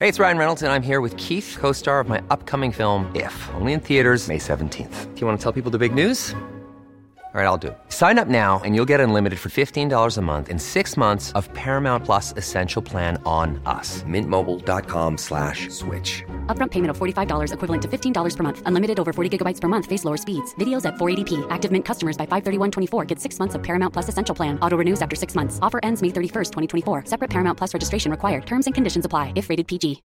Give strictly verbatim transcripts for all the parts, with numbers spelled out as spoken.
Hey, it's Ryan Reynolds, and I'm here with Keith, co-star of my upcoming film, If, only in theaters May seventeenth. Do you want to tell people the big news? All right, I'll do it. Sign up now and you'll get unlimited for fifteen dollars a month and six months of Paramount Plus Essential Plan on us. Mint Mobile dot com slash switch. Upfront payment of forty-five dollars equivalent to fifteen dollars per month. Unlimited over forty gigabytes per month. Face lower speeds. Videos at four eighty p. Active Mint customers by five thirty-one twenty-four get six months of Paramount Plus Essential Plan. Auto renews after six months. Offer ends May thirty-first, twenty twenty-four. Separate Paramount Plus registration required. Terms and conditions apply if rated P G.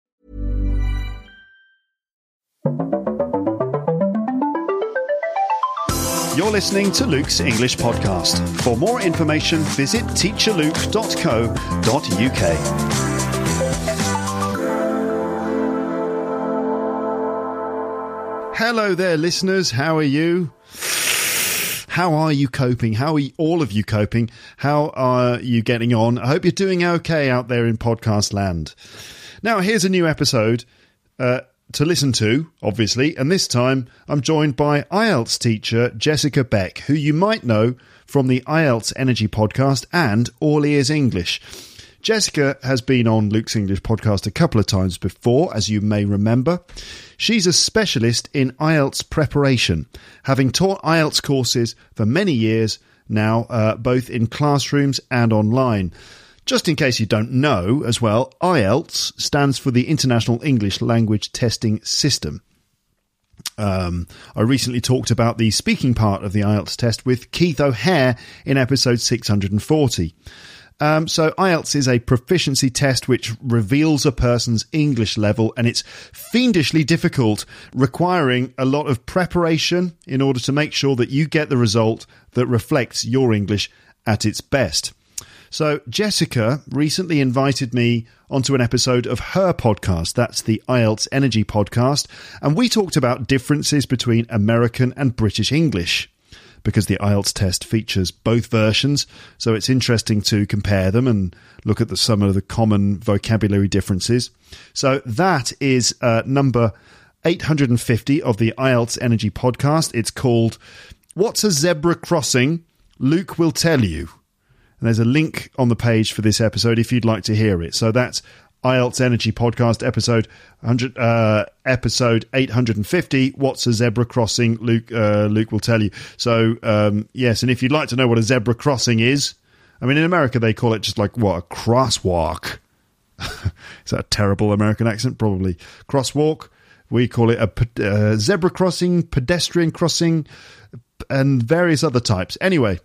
You're listening to Luke's English Podcast. For more information, visit teacher luke dot co dot uk. Hello there, listeners. How are you? How are you coping? How are you, all of you coping? How are you getting on? I hope you're doing okay out there in podcast land. Now, here's a new episode uh, to listen to, obviously, and this time I'm joined by I E L T S teacher Jessica Beck, who you might know from the I E L T S Energy podcast and All Ears English. Jessica has been on Luke's English Podcast a couple of times before, as you may remember. She's a specialist in I E L T S preparation, having taught I E L T S courses for many years now, uh, both in classrooms and online. Just in case you don't know as well, I E L T S stands for the International English Language Testing System. Um, I recently talked about the speaking part of the I E L T S test with Keith O'Hare in episode six hundred forty. Um, so I E L T S is a proficiency test which reveals a person's English level, and it's fiendishly difficult, requiring a lot of preparation in order to make sure that you get the result that reflects your English at its best. So Jessica recently invited me onto an episode of her podcast. That's the I E L T S Energy podcast. And we talked about differences between American and British English, because the I E L T S test features both versions. So it's interesting to compare them and look at the, some of the common vocabulary differences. So that is uh, number eight hundred fifty of the I E L T S Energy podcast. It's called What's a Zebra Crossing? Luke Will Tell You. And there's a link on the page for this episode if you'd like to hear it. So that's I E L T S Energy Podcast episode one hundred, uh, episode eight hundred fifty. What's a zebra crossing? Luke uh, Luke will tell you. So um, yes, and if you'd like to know what a zebra crossing is, I mean in America they call it just like what, a crosswalk. Is that a terrible American accent? Probably. Crosswalk. We call it a uh, zebra crossing, pedestrian crossing, and various other types. Anyway.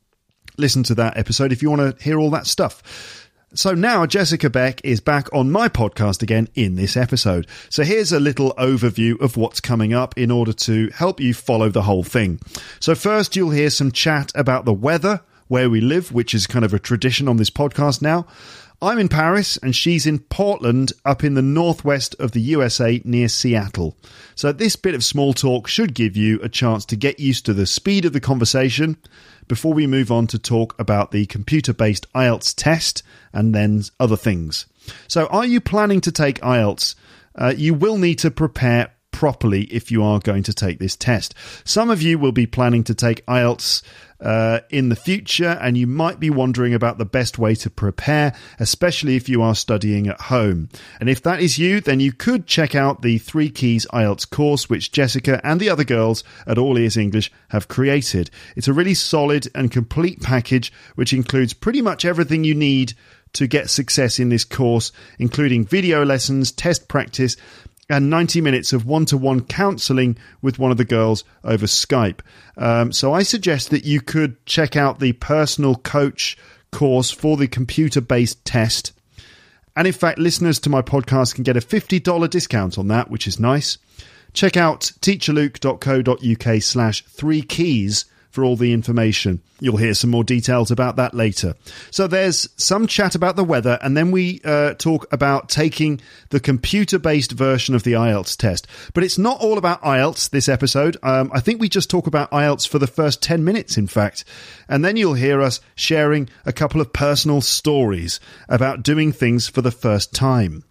Listen to that episode if you want to hear all that stuff. So now Jessica Beck is back on my podcast again in this episode. So here's a little overview of what's coming up in order to help you follow the whole thing. So first you'll hear some chat about the weather, where we live, which is kind of a tradition on this podcast now. I'm in Paris and she's in Portland, up in the northwest of the U S A near Seattle. So this bit of small talk should give you a chance to get used to the speed of the conversation before we move on to talk about the computer-based I E L T S test and then other things. So are you planning to take I E L T S? Uh, you will need to prepare properly if you are going to take this test. Some of you will be planning to take I E L T S uh, in the future, and you might be wondering about the best way to prepare, especially if you are studying at home. And if that is you, then you could check out the Three Keys I E L T S course, which Jessica and the other girls at All Ears English have created. It's a really solid and complete package, which includes pretty much everything you need to get success in this course, including video lessons, test practice, and ninety minutes of one-to-one counselling with one of the girls over Skype. Um, so I suggest that you could check out the personal coach course for the computer-based test. And in fact, listeners to my podcast can get a fifty dollars discount on that, which is nice. Check out teacher luke dot co dot uk slash three keys for all the information. You'll hear some more details about that later. So there's some chat about the weather, and then we uh, talk about taking the computer-based version of the I E L T S test. But it's not all about I E L T S this episode. Um, I think we just talk about I E L T S for the first ten minutes, in fact. And then you'll hear us sharing a couple of personal stories about doing things for the first time.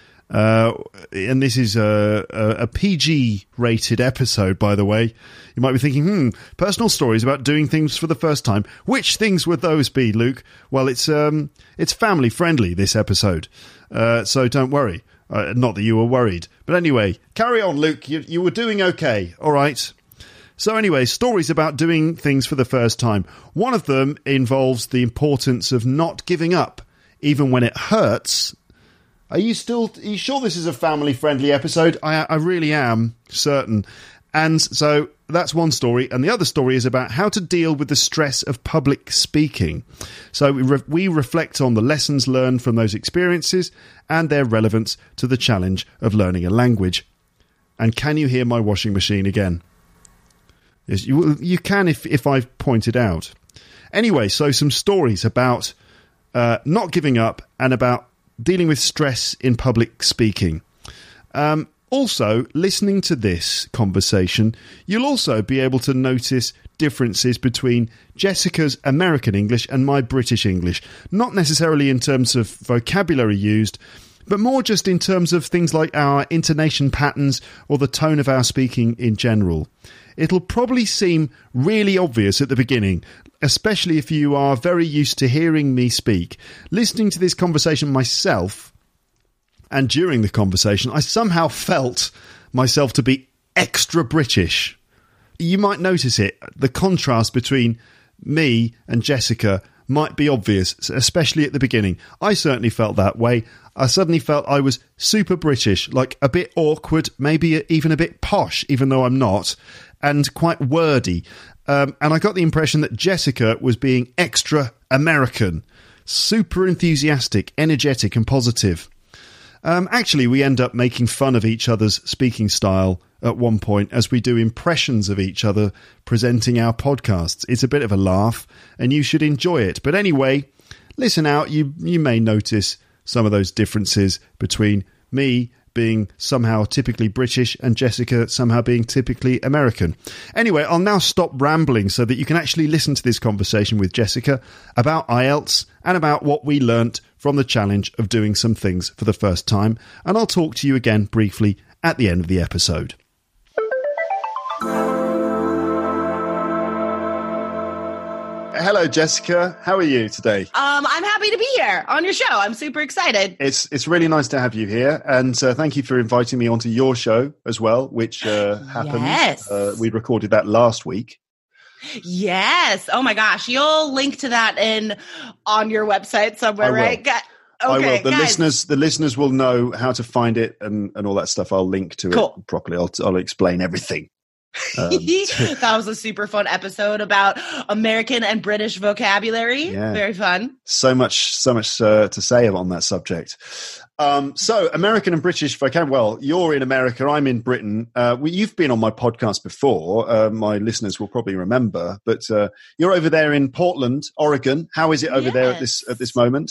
Uh, and this is a, a, a P G-rated episode, by the way. You might be thinking, hmm, personal stories about doing things for the first time. Which things would those be, Luke? Well, it's um, it's family-friendly, this episode. Uh, so don't worry. Uh, not that you were worried. But anyway, carry on, Luke. You, you were doing okay. All right. So anyway, stories about doing things for the first time. One of them involves the importance of not giving up, even when it hurts. Are you still... Are you sure this is a family-friendly episode? I, I really am certain. And so that's one story. And the other story is about how to deal with the stress of public speaking. So we, re- we reflect on the lessons learned from those experiences and their relevance to the challenge of learning a language. And can you hear my washing machine again? Yes, you, you can if, if I've pointed out. Anyway, so some stories about uh, not giving up and about dealing with stress in public speaking. Um, also, listening to this conversation, you'll also be able to notice differences between Jessica's American English and my British English. Not necessarily in terms of vocabulary used, but more just in terms of things like our intonation patterns or the tone of our speaking in general. It'll probably seem really obvious at the beginning, especially if you are very used to hearing me speak. Listening to this conversation myself, and during the conversation, I somehow felt myself to be extra British. You might notice it. The contrast between me and Jessica might be obvious, especially at the beginning. I certainly felt that way. I suddenly felt I was super British, like a bit awkward, maybe even a bit posh, even though I'm not, and quite wordy. Um, and I got the impression that Jessica was being extra American, super enthusiastic, energetic and positive. Um, actually, we end up making fun of each other's speaking style at one point as we do impressions of each other presenting our podcasts. It's a bit of a laugh and you should enjoy it. But anyway, listen out. You, you may notice some of those differences between me being somehow typically British and Jessica somehow being typically American. Anyway, I'll now stop rambling so that you can actually listen to this conversation with Jessica about I E L T S and about what we learnt from the challenge of doing some things for the first time. And I'll talk to you again briefly at the end of the episode. Hello, Jessica. How are you today? Um, I'm happy to be here on your show. I'm super excited. It's it's really nice to have you here. And uh, thank you for inviting me onto your show as well, which uh, happened. Yes. Uh, we recorded that last week. Yes. Oh, my gosh. You'll link to that in on your website somewhere, right? Okay, I will. The guys. listeners the listeners will know how to find it and, and all that stuff. I'll link to Cool. it properly. I'll, I'll explain everything. Um, that was a super fun episode about American and British vocabulary. Yeah. Very fun. So much, so much uh, to say on that subject. Um, so, American and British vocabulary. Well, you're in America, I'm in Britain. Uh, well, you've been on my podcast before. Uh, my listeners will probably remember, but uh, you're over there in Portland, Oregon. How is it over Yes. there at this at this moment?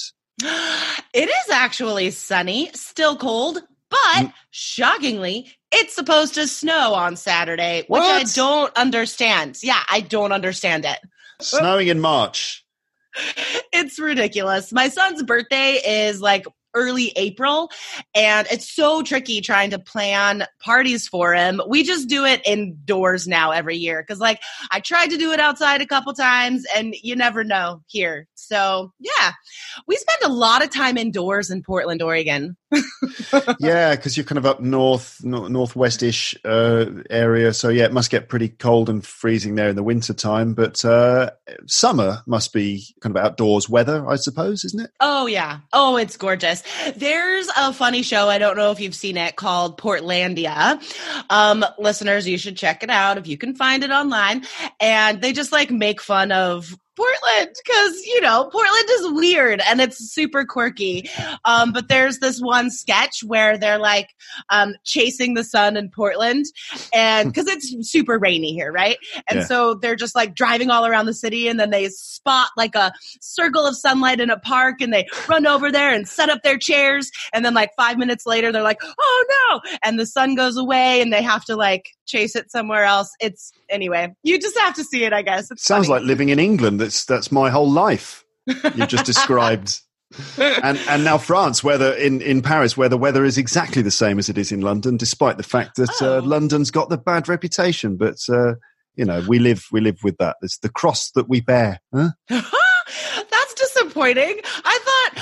It is actually sunny, still cold, but Mm. shockingly, it's supposed to snow on Saturday, which What? I don't understand. Yeah, I don't understand it. Snowing in March. It's ridiculous. My son's birthday is like early April, and it's so tricky trying to plan parties for him. We just do it indoors now every year because, like, I tried to do it outside a couple times, and you never know here. So, yeah, we spend a lot of time indoors in Portland, Oregon. Yeah, because you're kind of up north, no, northwest-ish uh, area. So, yeah, it must get pretty cold and freezing there in the winter time. But uh, summer must be kind of outdoors weather, I suppose, isn't it? Oh, yeah. Oh, it's gorgeous. There's a funny show, I don't know if you've seen it, called Portlandia. Um, listeners, you should check it out if you can find it online. And they just like make fun of Portland because, you know, Portland is weird and it's super quirky. Um, but there's this one sketch where they're like um, chasing the sun in Portland and because it's super rainy here, right? And Yeah. so they're just like driving all around the city and then they spot like a circle of sunlight in a park and they run over there and set up their chairs. And then like five minutes later, they're like, oh no. And the sun goes away and they have to like chase it somewhere else. It's anyway, you just have to see it, I guess. It's Sounds funny. like living in England. That's that's my whole life. You've just described. And and now France, where the, in, in Paris, where the weather is exactly the same as it is in London, despite the fact that Oh. uh, London's got the bad reputation. But uh, you know, we live we live with that. It's the cross that we bear. Huh? That's disappointing. I thought I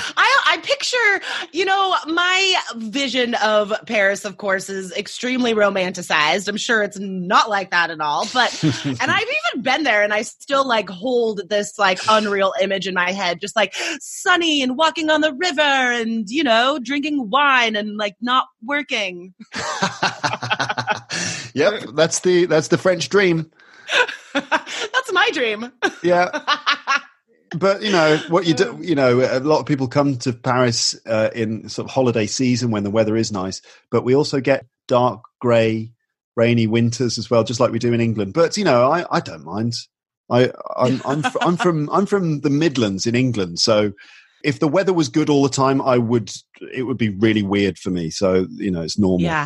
I picture, you know, my vision of Paris, of course, is extremely romanticized. I'm sure it's not like that at all. But, and I've even been there and I still like hold this like unreal image in my head, just like sunny and walking on the river and, you know, drinking wine and like not working. Yep, that's the that's the French dream. That's my dream. Yeah. But, you know, what you do, you know, a lot of people come to Paris uh, in sort of holiday season when the weather is nice, but we also get dark, grey, rainy winters as well, just like we do in England. But, you know, I, I don't mind. I, I'm, I'm, fr- I'm from I'm from the Midlands in England, so if the weather was good all the time, I would it would be really weird for me. So, you know, it's normal. Yeah.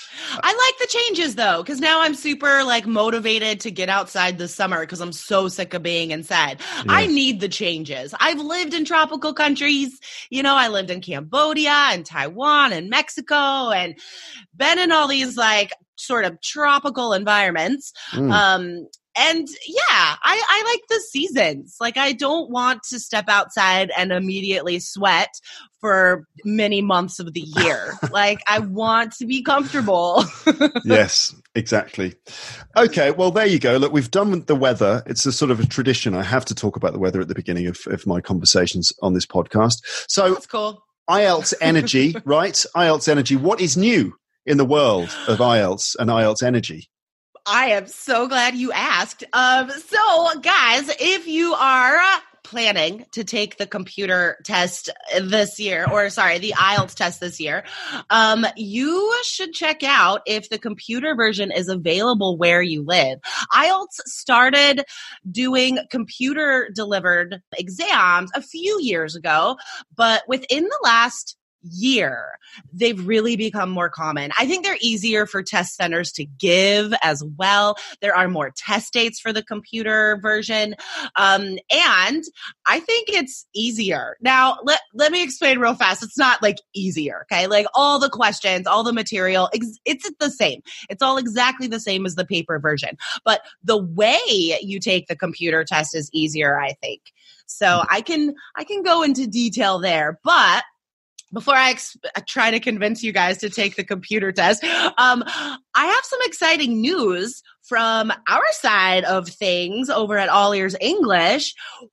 I like the changes though, because now I'm super like motivated to get outside this summer because I'm so sick of being inside. Yeah. I need the changes. I've lived in tropical countries. You know, I lived in Cambodia and Taiwan and Mexico and been in all these like sort of tropical environments. Mm. Um, And yeah, I, I like the seasons. Like I don't want to step outside and immediately sweat for many months of the year. Like I want to be comfortable. Yes, exactly. Okay, well, there you go. Look, we've done the weather. It's a sort of a tradition. I have to talk about the weather at the beginning of, of my conversations on this podcast. So that's cool. I E L T S Energy, right? I E L T S Energy. What is new in the world of I E L T S and I E L T S Energy? I am so glad you asked. Um, so, guys, if you are planning to take the computer test this year, or sorry, the I E L T S test this year, um, you should check out if the computer version is available where you live. I E L T S started doing computer-delivered exams a few years ago, but within the last year, they've really become more common. I think they're easier for test centers to give as well. There are more test dates for the computer version. Um, and I think it's easier. Now, let, let me explain real fast. It's not like easier, okay? Like all the questions, all the material, ex- it's the same. It's all exactly the same as the paper version. But the way you take the computer test is easier, I think. So I can, I can go into detail there, but before I ex- try to convince you guys to take the computer test, um, I have some exciting news from our side of things over at All Ears English.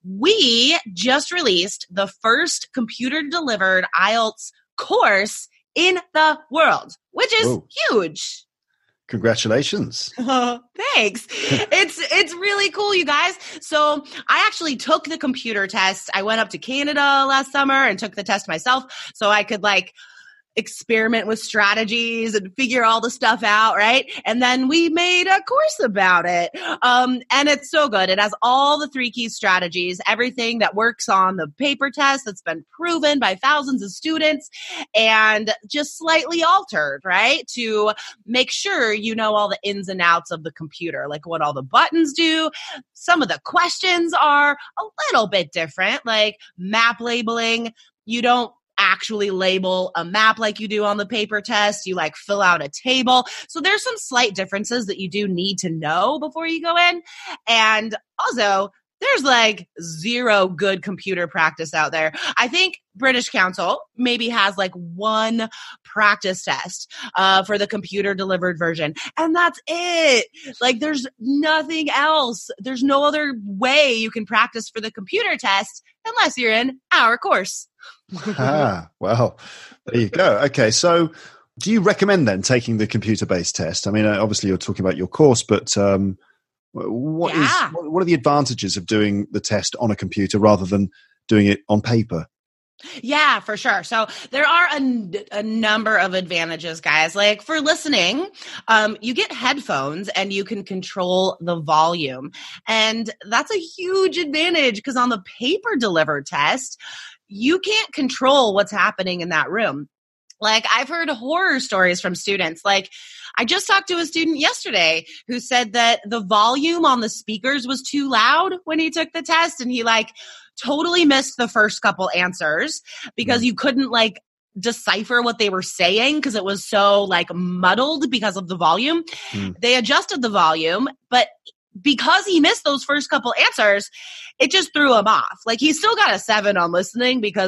We just released the first computer-delivered I E L T S course in the world, which is Whoa. huge. Congratulations. Oh, thanks. It's it's really cool, you guys. So I actually took the computer test. I went up to Canada last summer and took the test myself so I could like experiment with strategies and figure all the stuff out, right? And then we made a course about it. Um, and it's so good. It has all the three key strategies, everything that works on the paper test that's been proven by thousands of students and just slightly altered, right? To make sure you know all the ins and outs of the computer, like what all the buttons do. Some of the questions are a little bit different, like map labeling. You don't actually label a map like you do on the paper test. You like fill out a table. So there's some slight differences that you do need to know before you go in. And also, there's like zero good computer practice out there. I think British Council maybe has like one practice test uh, for the computer delivered version. And that's it. Like there's nothing else. There's no other way you can practice for the computer test unless you're in our course. Ah, well, there you go. Okay, so do you recommend then taking the computer-based test? I mean, obviously you're talking about your course, but um, what yeah. is what are the advantages of doing the test on a computer rather than doing it on paper? Yeah, for sure. So there are a, a number of advantages, guys. Like for listening, um, you get headphones and you can control the volume. And that's a huge advantage because on the paper delivered test, you can't control what's happening in that room. Like I've heard horror stories from students. Like I just talked to a student yesterday who said that the volume on the speakers was too loud when he took the test and he like totally missed the first couple answers because mm. you couldn't like decipher what they were saying because it was so like muddled because of the volume. Mm. They adjusted the volume, but because he missed those first couple answers, it just threw him off. Like he still got a seven on listening because he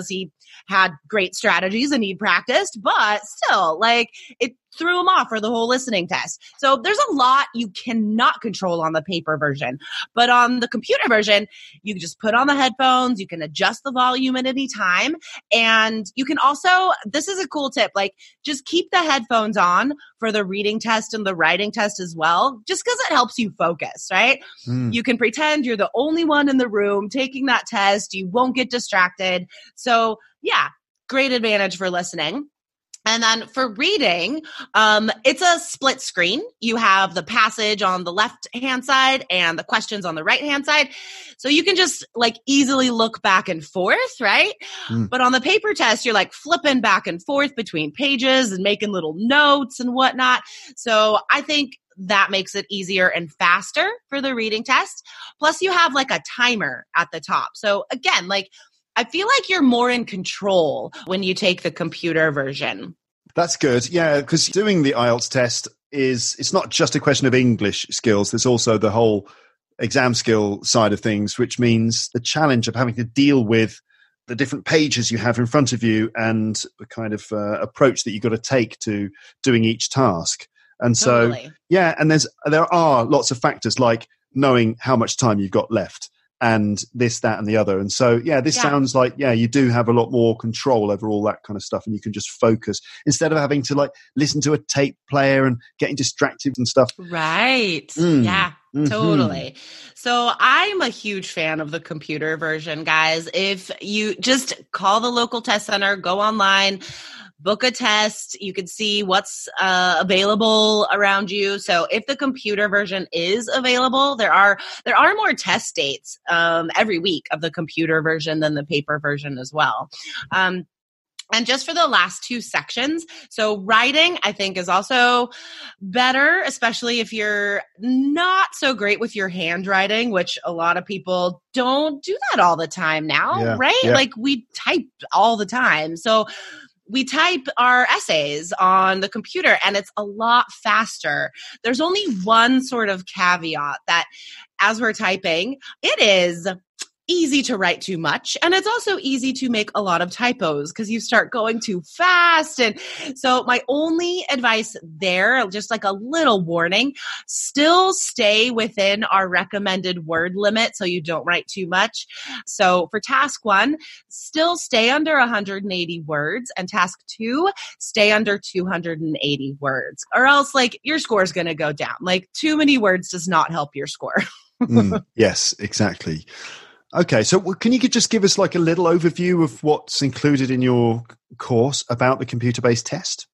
had great strategies and he'd practiced, but still, like, it threw him off for the whole listening test. So there's a lot you cannot control on the paper version. But on the computer version, you can just put on the headphones, you can adjust the volume at any time. And you can also, this is a cool tip, like just keep the headphones on for the reading test and the writing test as well, just because it helps you focus, right? Mm. You can pretend you're the only one in the room taking that test. You won't get distracted. So yeah, great advantage for listening. And then for reading, um, it's a split screen. You have the passage on the left-hand side and the questions on the right-hand side. So you can just like easily look back and forth, right? Mm. But on the paper test, you're like flipping back and forth between pages and making little notes and whatnot. So I think that makes it easier and faster for the reading test. Plus you have like a timer at the top. So again, like, I feel like you're more in control when you take the computer version. That's good. Yeah, because doing the I E L T S test is, it's not just a question of English skills. There's also the whole exam skill side of things, which means the challenge of having to deal with the different pages you have in front of you and the kind of uh, approach that you've got to take to doing each task. And so, totally. yeah, and there's there are lots of factors like knowing how much time you've got left. And this, that, and the other. And so, yeah, this yeah. sounds like, yeah, you do have a lot more control over all that kind of stuff. And you can just focus instead of having to like listen to a tape player and getting distracted and stuff. Right. Mm. Yeah, mm-hmm. totally. So I'm a huge fan of the computer version, guys. If you just call the local test center, go online, book a test. You can see what's uh, available around you. So if the computer version is available, there are there are more test dates um, every week of the computer version than the paper version as well. Um, and just for the last two sections, so writing, I think, is also better, especially if you're not so great with your handwriting, which a lot of people don't do that all the time now, yeah, right? Yeah. Like we type all the time. So we type our essays on the computer and it's a lot faster. There's only one sort of caveat that as we're typing, it is easy to write too much. And it's also easy to make a lot of typos because you start going too fast. And so my only advice there, just like a little warning, still stay within our recommended word limit so you don't write too much. So for task one, still stay under one hundred eighty words, and task two, stay under two hundred eighty words, or else like your score is going to go down. Like too many words does not help your score. mm, yes, exactly. Okay, so can you just give us like a little overview of what's included in your course about the computer-based test?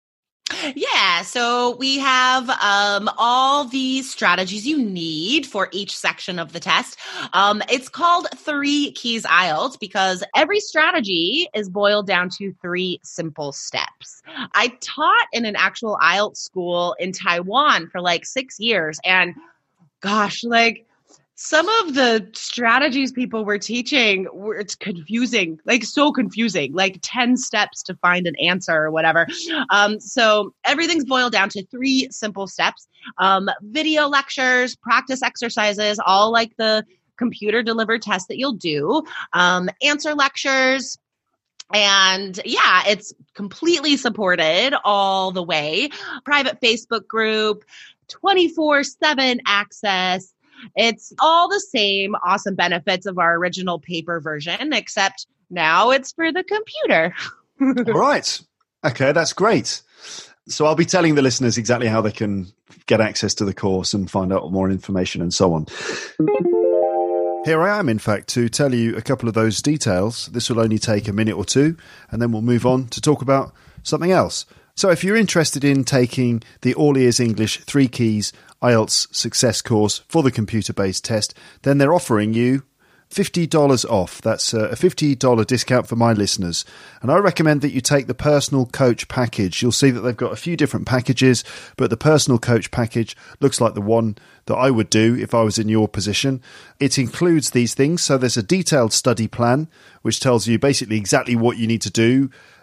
Yeah, so we have um, all the strategies you need for each section of the test. Um, it's called Three Keys I E L T S because every strategy is boiled down to three simple steps. I taught in an actual I E L T S school in Taiwan for like six years, and gosh, like, some of the strategies people were teaching were it's confusing, like so confusing, like ten steps to find an answer or whatever. Um, so everything's boiled down to three simple steps. Um, video lectures, practice exercises, all like the computer delivered tests that you'll do, um, answer lectures. And yeah, it's completely supported all the way. Private Facebook group, twenty-four seven access. It's all the same awesome benefits of our original paper version, except now it's for the computer. All right. Okay, that's great. So I'll be telling the listeners exactly how they can get access to the course and find out more information and so on. Here I am, in fact, to tell you a couple of those details. This will only take a minute or two, and then we'll move on to talk about something else. So if you're interested in taking the All Ears English Three Keys I E L T S Success course for the computer-based test, then they're offering you fifty dollars off. That's a fifty dollars discount for my listeners. And I recommend that you take the personal coach package. You'll see that they've got a few different packages, but the personal coach package looks like the one that I would do if I was in your position. It includes these things. So there's a detailed study plan, which tells you basically exactly what you need to do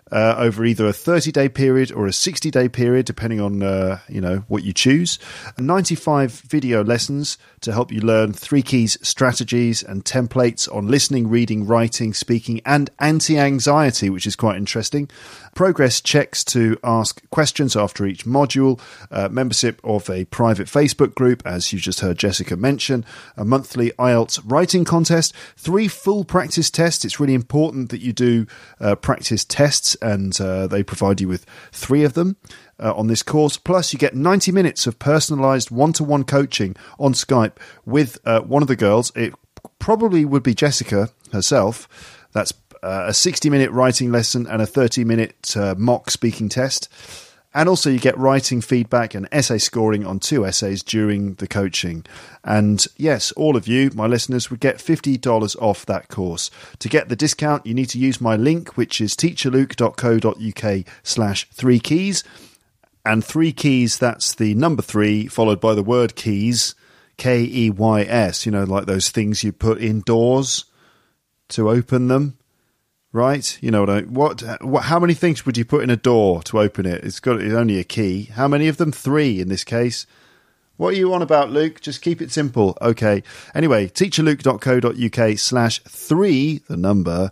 uh, over either a thirty-day period or a sixty-day period, depending on uh, you know what you choose. ninety-five video lessons to help you learn three keys strategies and templates on listening, reading, writing, speaking, and anti-anxiety, which is quite interesting. Progress checks to ask questions after each module, uh, membership of a private Facebook group, as you just heard Jessica mention, a monthly I E L T S writing contest, three full practice tests. It's really important that you do uh, practice tests, and uh, they provide you with three of them uh, on this course. Plus, you get ninety minutes of personalized one-to-one coaching on Skype with uh, one of the girls. It probably would be Jessica herself. That's uh, a sixty-minute writing lesson and a thirty-minute uh, mock speaking test. And also you get writing feedback and essay scoring on two essays during the coaching. And yes, all of you, my listeners, would get fifty dollars off that course. To get the discount, you need to use my link, which is teacherluke.co.uk slash three keys. And three keys, that's the number three, followed by the word keys, K E Y S, you know, like those things you put indoors to open them. Right, you know what? I, what? What? How many things would you put in a door to open it? It's got it's only a key. How many of them? Three in this case. What are you on about, Luke? Just keep it simple. Okay. Anyway, teacherluke.co.uk slash three, the number,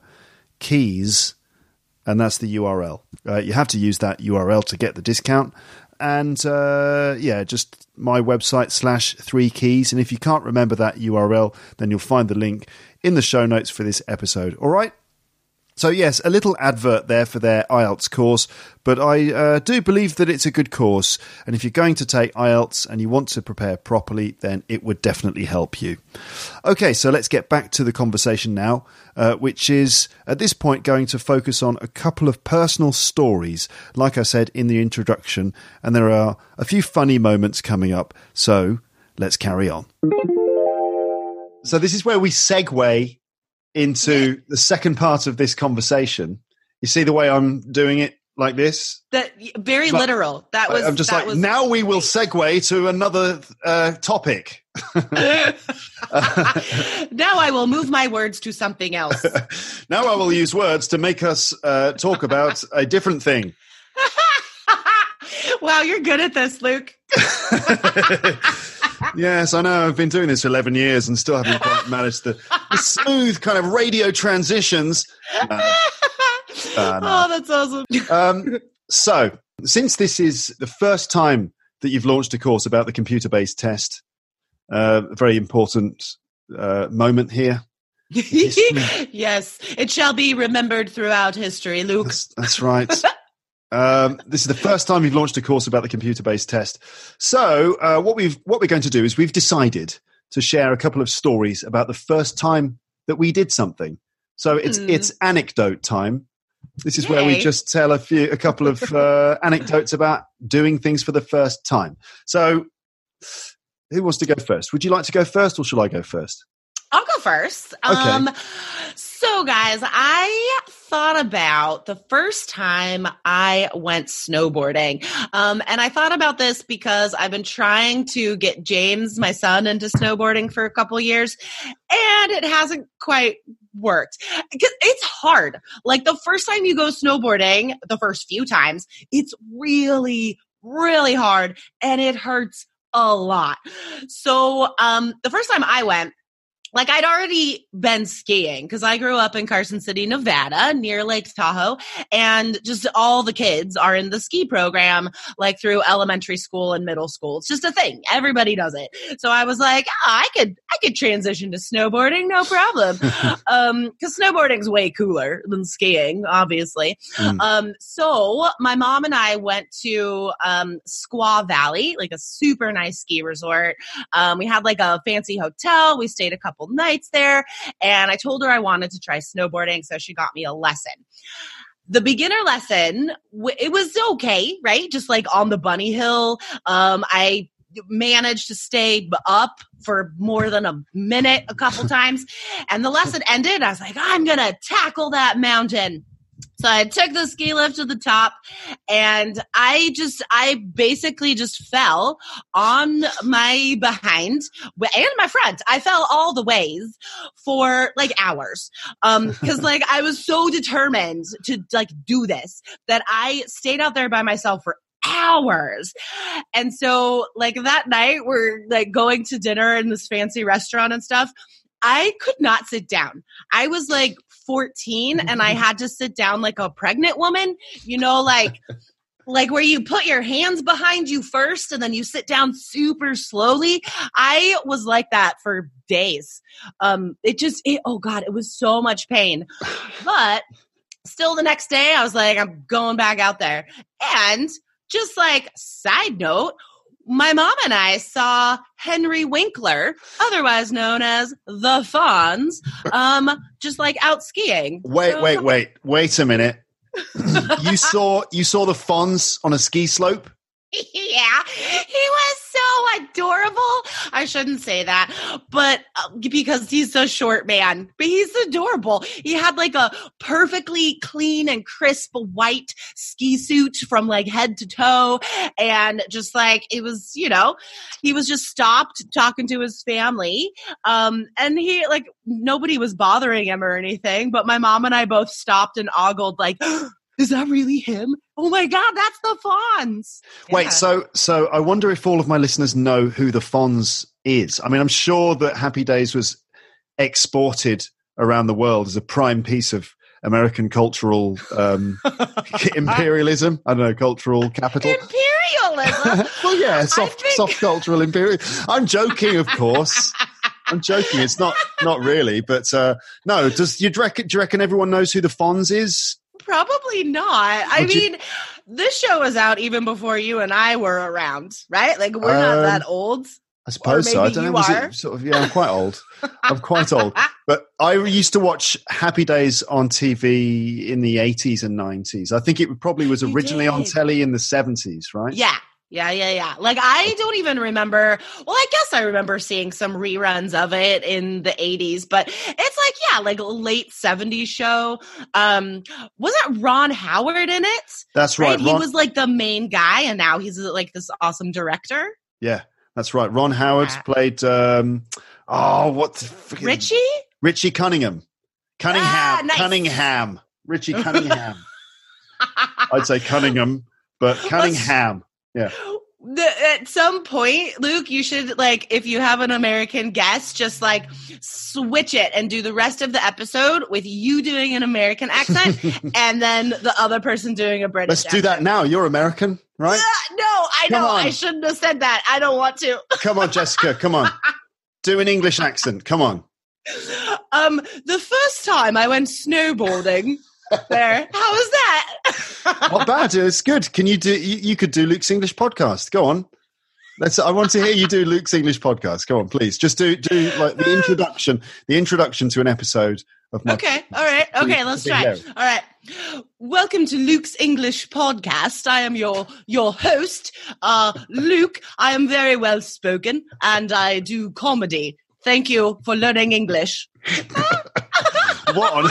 keys, and that's the U R L. Uh, you have to use that U R L to get the discount. And uh, yeah, just my website slash three keys. And if you can't remember that U R L, then you'll find the link in the show notes for this episode. All right. So yes, a little advert there for their I E L T S course, but I uh, do believe that it's a good course, and if you're going to take I E L T S and you want to prepare properly, then it would definitely help you. Okay, so let's get back to the conversation now, uh, which is at this point going to focus on a couple of personal stories, like I said in the introduction, and there are a few funny moments coming up, so let's carry on. So this is where we segue into the second part of this conversation. You see the way I'm doing it like this? That very like, literal. That was. I'm just that like, was, now we will segue to another uh, topic. Now I will move my words to something else. Now I will use words to make us uh, talk about a different thing. Wow, you're good at this, Luke. Yes, I know. I've been doing this for eleven years and still haven't quite managed the, the smooth kind of radio transitions. No. Uh, no. Oh, that's awesome. Um, so, since this is the first time that you've launched a course about the computer-based test, uh, a very important uh, moment here. Yes, it shall be remembered throughout history, Luke. That's, that's right. Um, this is the first time we've launched a course about the computer-based test. So uh, what we've what we're going to do is we've decided to share a couple of stories about the first time that we did something. So it's mm. it's anecdote time. This is Yay. Where we just tell a few a couple of uh, anecdotes about doing things for the first time. So who wants to go first? Would you like to go first, or shall I go first? I'll go first. Okay. Um, so, guys, I thought about the first time I went snowboarding. Um, and I thought about this because I've been trying to get James, my son, into snowboarding for a couple years, and it hasn't quite worked. Because it's hard. Like, the first time you go snowboarding, the first few times, it's really, really hard, and it hurts a lot. So, um, the first time I went, like, I'd already been skiing because I grew up in Carson City, Nevada, near Lake Tahoe, and just all the kids are in the ski program, like through elementary school and middle school. It's just a thing. Everybody does it. So I was like, oh, I could, I could transition to snowboarding, no problem. um, because snowboarding's way cooler than skiing, obviously. Mm. Um, so my mom and I went to um Squaw Valley, like a super nice ski resort. Um, we had like a fancy hotel. We stayed a couple nights there, and I told her I wanted to try snowboarding, so she got me a lesson. The beginner lesson, it was okay, right? Just like on the bunny hill. Um, I managed to stay up for more than a minute a couple times, and the lesson ended. I was like, I'm gonna tackle that mountain. So I took the ski lift to the top, and I just, I basically just fell on my behind and my front. I fell all the ways for like hours. Um, cause like I was so determined to like do this that I stayed out there by myself for hours. And so like that night we're like going to dinner in this fancy restaurant and stuff. I could not sit down. I was like fourteen and I had to sit down like a pregnant woman, you know, like, like where you put your hands behind you first and then you sit down super slowly. I was like that for days. Um, it just, it, oh God, it was so much pain. But still the next day I was like, I'm going back out there. And just like side note, my mom and I saw Henry Winkler, otherwise known as the Fonz, um, just like out skiing. Wait, so- wait, wait, wait a minute. you saw you saw the Fonz on a ski slope? Yeah, he was so adorable. I shouldn't say that, but uh, because he's a short man, but he's adorable. He had like a perfectly clean and crisp white ski suit from like head to toe. And just like, it was, you know, he was just stopped talking to his family. Um, and he like, nobody was bothering him or anything, but my mom and I both stopped and ogled like, is that really him? Oh my God, that's the Fonz. Wait, Yeah. so so I wonder if all of my listeners know who the Fonz is. I mean, I'm sure that Happy Days was exported around the world as a prime piece of American cultural um, imperialism. I don't know, cultural capital. Imperialism. Well, yeah, soft, think- soft cultural imperial. I'm joking, of course. I'm joking. It's not not really, but uh, no. Does you reckon? Do you reckon everyone knows who the Fonz is? Probably not. I Would you- mean, this show was out even before you and I were around, right? Like, we're not Um, that old. I suppose Or so. I maybe don't know. you Was are. it sort of? Yeah, I'm quite old. I'm quite old. But I used to watch Happy Days on T V in the eighties and nineties. I think it probably was You originally on did. telly in the seventies, right? Yeah. Yeah, yeah, yeah. Like, I don't even remember. Well, I guess I remember seeing some reruns of it in the eighties, but it's like, yeah, like a late seventies show. Um, was that Ron Howard in it? That's right. He Ron, was like the main guy, and now he's like this awesome director. yeah, that's right. Ron Howard Yeah. played. Um, oh, what? the freaking- Richie? Richie Cunningham. Cunningham. Ah, nice. Cunningham. Richie Cunningham. I'd say Cunningham, but Cunningham. Yeah. The, at some point, Luke, you should, like, if you have an American guest, just like switch it and do the rest of the episode with you doing an American accent and then the other person doing a British Let's do that now. You're American, right? Uh, no, I Come know. on. I shouldn't have said that. I don't want to. Come on, Jessica. Come on. Do an English accent. Come on. Um, the first time I went snowboarding there, how was that? Not bad. It's good. Can you do? You, you could do Luke's English podcast. Go on. Let's. I want to hear you do Luke's English podcast. Go on, please. Just do do like the introduction. The introduction to an episode of my. Okay, all right. Okay, let's Be try. hilarious. All right. Welcome to Luke's English podcast. I am your your host, uh, Luke. I am very well spoken and I do comedy. Thank you for learning English. What on?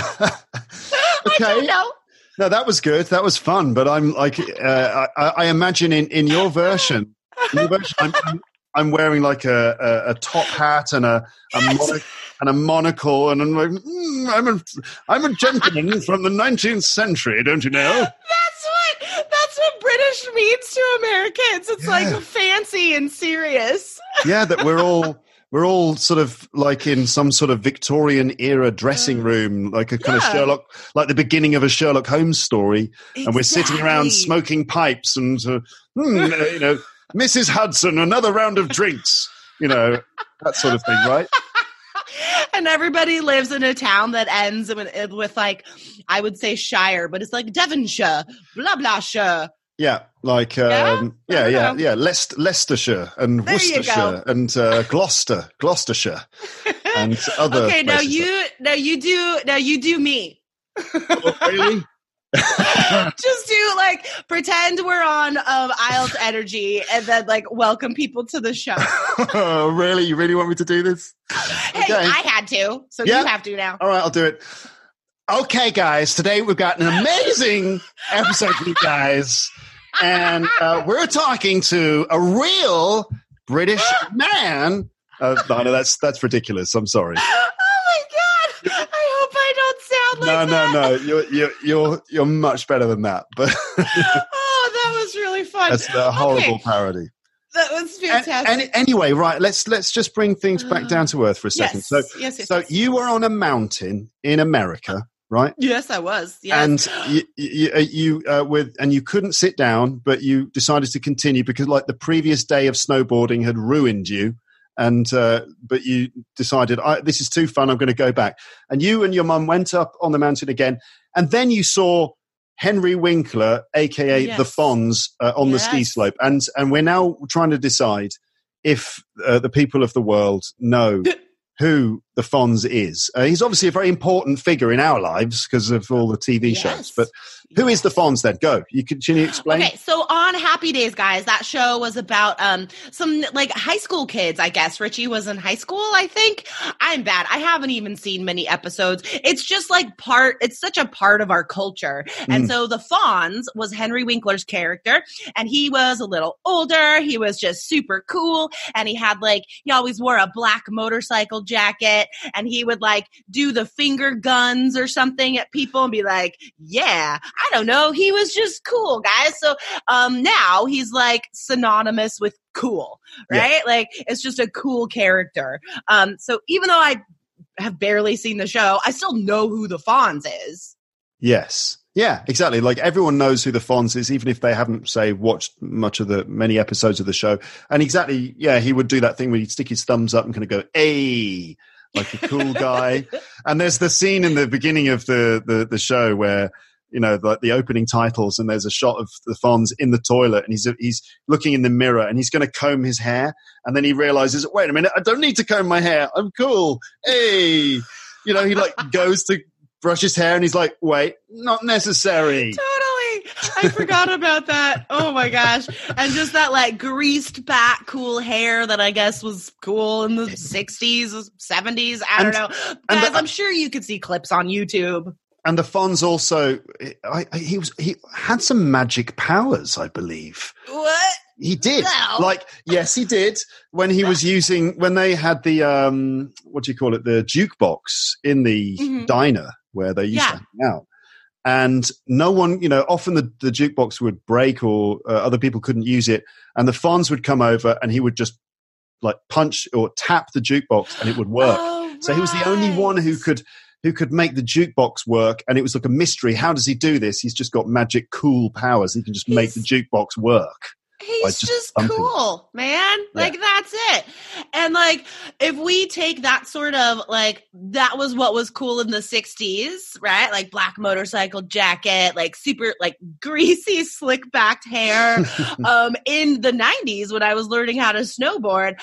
I don't know. No, that was good. That was fun. But I'm like, uh, I, I imagine in, in your version, in your version I'm, I'm, I'm wearing like a, a, a top hat and a, a monoc- and a monocle, and I'm like, mm, I'm a I'm a gentleman from the nineteenth century, don't you know? That's what that's what British means to Americans. It's Yeah. like fancy and serious. Yeah, that we're all we're all sort of like in some sort of Victorian era dressing room, like a kind Yeah. of Sherlock, like the beginning of a Sherlock Holmes story, and we're sitting around Exactly. smoking pipes and uh, hmm, uh, you know, Missus Hudson, another round of drinks, you know, that sort of thing, right? And everybody lives in a town that ends with, with like, I would say Shire, but it's like Devonshire, blah, blah, shire. Yeah, like um, I yeah, don't yeah, know. yeah, Leicester, Leicestershire and There you Worcestershire and uh, Gloucester, Gloucestershire, and other. Okay, now places. you, now you do, now you do me. Oh, really? Just do like, pretend we're on um, I E L T S Energy and then like welcome people to the show. Oh, really? You really want me to do this? Hey, Okay. I had to, so Yeah. you have to now. All right, I'll do it. Okay, guys, today we've got an amazing episode for you guys. And uh, we're talking to a real British man. Uh, no, no, that's that's ridiculous. I'm sorry. Oh my God! I hope I don't sound like no, that. No, no, no. You're you're you're you're much better than that. But oh, that was really fun. That's a horrible okay. parody. That was fantastic. And, and anyway, right? Let's let's just bring things back down to earth for a second. Yes, so, yes, yes, so yes. you were on a mountain in America, right? Yes, I was. Yes. And you, you, you uh, with and you couldn't sit down, but you decided to continue because, like, the previous day of snowboarding had ruined you. And uh, but you decided, I, this is too fun. I'm going to go back. And you and your mum went up on the mountain again, and then you saw Henry Winkler, aka Yes. the Fonz, uh, on Yes. the ski slope. And and we're now trying to decide if uh, the people of the world know who the Fonz is. Uh, he's obviously a very important figure in our lives because of all the T V Yes. shows. But who is the Fonz then? Go. You continue to explain. Okay, so on Happy Days, guys, that show was about um some like high school kids, I guess. Richie was in high school, I think. I'm bad. I haven't even seen many episodes. It's just like part, it's such a part of our culture. And Mm. so the Fonz was Henry Winkler's character, and he was a little older. He was just super cool, and he had like, he always wore a black motorcycle jacket, and he would like do the finger guns or something at people and be like, yeah, I don't know. He was just cool, guys. So um, now he's like synonymous with cool, right? Yeah. Like it's just a cool character. Um, so even though I have barely seen the show, I still know who the Fonz is. Yes. Yeah, exactly. Like everyone knows who the Fonz is, even if they haven't, say, watched much of the many episodes of the show. And exactly, yeah, he would do that thing where he'd stick his thumbs up and kind of go, "Hey," like a cool guy. And there's the scene in the beginning of the the, the show where, you know, the, the opening titles, and there's a shot of the Fonz in the toilet, and he's he's looking in the mirror, and he's going to comb his hair, and then he realizes, wait a minute, I don't need to comb my hair. I'm cool. Hey, you know, he like goes to brush his hair, and he's like, wait, not necessary. Totally. I forgot about that. Oh my gosh. And just that like greased back cool hair that I guess was cool in the sixties, seventies. I don't And- know. and Guys, the- I'm sure you could see clips on YouTube. And the Fonz also, I, I, he was he had some magic powers, I believe. What? He did. No. Like, yes, he did. When he was using, when they had the, um, what do you call it, the jukebox in the Mhm. diner where they used Yeah. to hang out. And no one, you know, often the, the jukebox would break or uh, other people couldn't use it. And the Fonz would come over and he would just like punch or tap the jukebox and it would work. Oh, So he was the only one who right. could who could make the jukebox work, and it was like a mystery. How does he do this? He's just got magic cool powers. He can just make the He's- jukebox work. He's just just thumping. cool, man. Like, that's it. And, like, if we take that sort of, like, that was what was cool in the sixties, right? Like, black motorcycle jacket, like, super, like, greasy, slick-backed hair. um, in the nineties, when I was learning how to snowboard,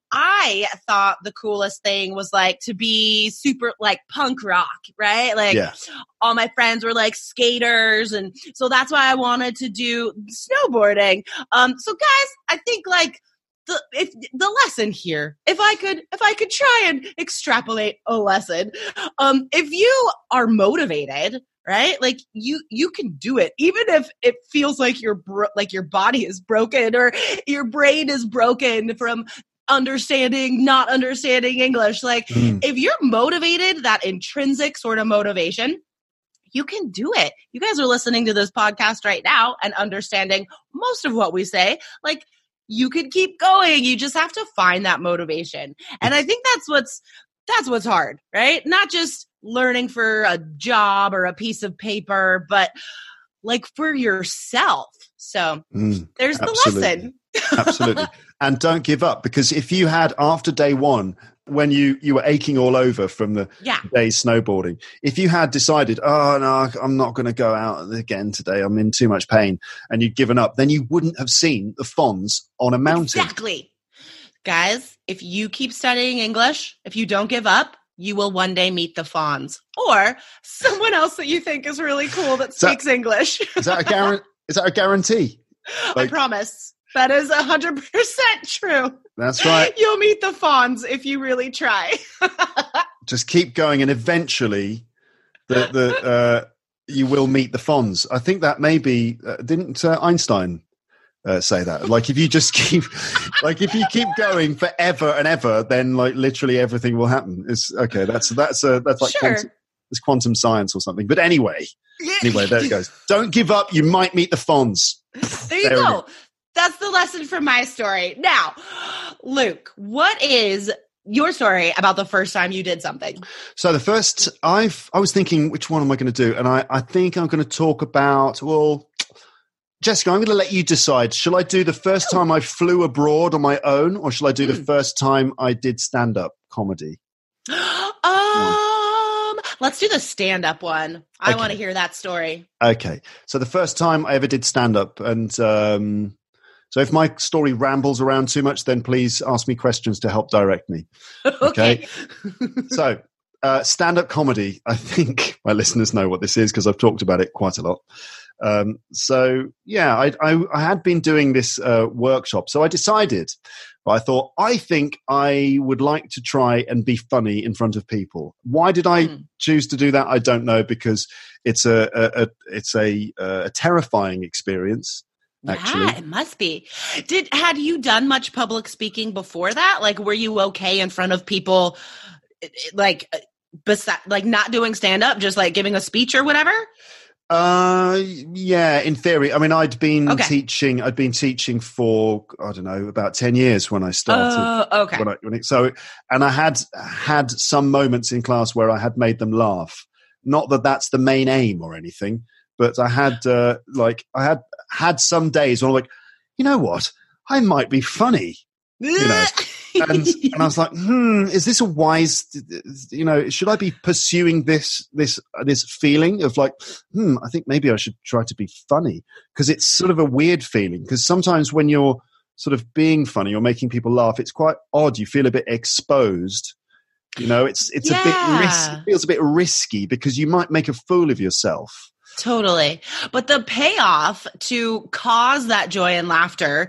I thought the coolest thing was, like, to be super, like, punk rock, right? Like, Yeah. all my friends were like skaters, and so that's why I wanted to do snowboarding. Um, so guys, I think like the if the lesson here, if I could if I could try and extrapolate a lesson, um, if you are motivated, right? Like you you can do it, even if it feels like your bro- like your body is broken or your brain is broken from understanding, not understanding English. Like Mm. if you're motivated, that intrinsic sort of motivation, you can do it. You guys are listening to this podcast right now and understanding most of what we say. Like, you can keep going. You just have to find that motivation. And I think that's what's that's what's hard, right? Not just learning for a job or a piece of paper, but like for yourself. So Mm, there's the absolutely. lesson. Absolutely. And don't give up, because if you had, after day one, when you, you were aching all over from the Yeah. day's snowboarding, if you had decided, oh, no, I'm not going to go out again today, I'm in too much pain, and you'd given up, then you wouldn't have seen the Fonz on a mountain. Exactly. Guys, if you keep studying English, if you don't give up, you will one day meet the Fonz or someone else that you think is really cool that Is that- speaks English. Is that a guarantee? Is that a guarantee? I like- promise. That is one hundred percent true. That's right. You'll meet the Fonz if you really try. Just keep going, and eventually the, the, uh, you will meet the Fonz. I think that maybe, uh, didn't uh, Einstein uh, say that? Like if you just keep, like if you keep going forever and ever, then like literally everything will happen. It's okay. That's, that's, uh, that's like Sure. quantum, it's quantum science or something. But anyway, anyway, there it goes. Don't give up. You might meet the Fonz. There you There we go. go. That's the lesson from my story. Now, Luke, what is your story about the first time you did something? So the first, I've, I was thinking, which one am I going to do? And I, I think I'm going to talk about, well, Jessica, I'm going to let you decide. Shall I do the first time I flew abroad on my own, or shall I do the Hmm. first time I did stand-up comedy? um, let's do the stand-up one. I Okay. want to hear that story. Okay. So the first time I ever did stand-up, and um, so if my story rambles around too much, then please ask me questions to help direct me. Okay. So uh, stand-up comedy, I think my listeners know what this is because I've talked about it quite a lot. Um, so yeah, I, I, I had been doing this uh, workshop. So I decided, I thought, I think I would like to try and be funny in front of people. Why did I Mm. choose to do that? I don't know, because it's a, a, a it's a, a terrifying experience. Actually, Yeah, it must be. Did had you done much public speaking before that? Like, were you okay in front of people? Like, beside, like not doing stand up, just like giving a speech or whatever. Uh, yeah, in theory. I mean, I'd been Okay. teaching. I'd been teaching for I don't know about ten years when I started. Oh, okay. When I, when it, so, and I had had some moments in class where I had made them laugh. Not that that's the main aim or anything, but I had uh, like I had had some days when I'm like, you know what, I might be funny. You know, and, and I was like, hmm, is this a wise, you know, should I be pursuing this, this, this feeling of like, hmm, I think maybe I should try to be funny, because it's sort of a weird feeling. Because sometimes when you're sort of being funny or making people laugh, it's quite odd. You feel a bit exposed. You know, it's, it's a bit, ris- Yeah. it feels a bit risky because you might make a fool of yourself. Totally. But the payoff to cause that joy and laughter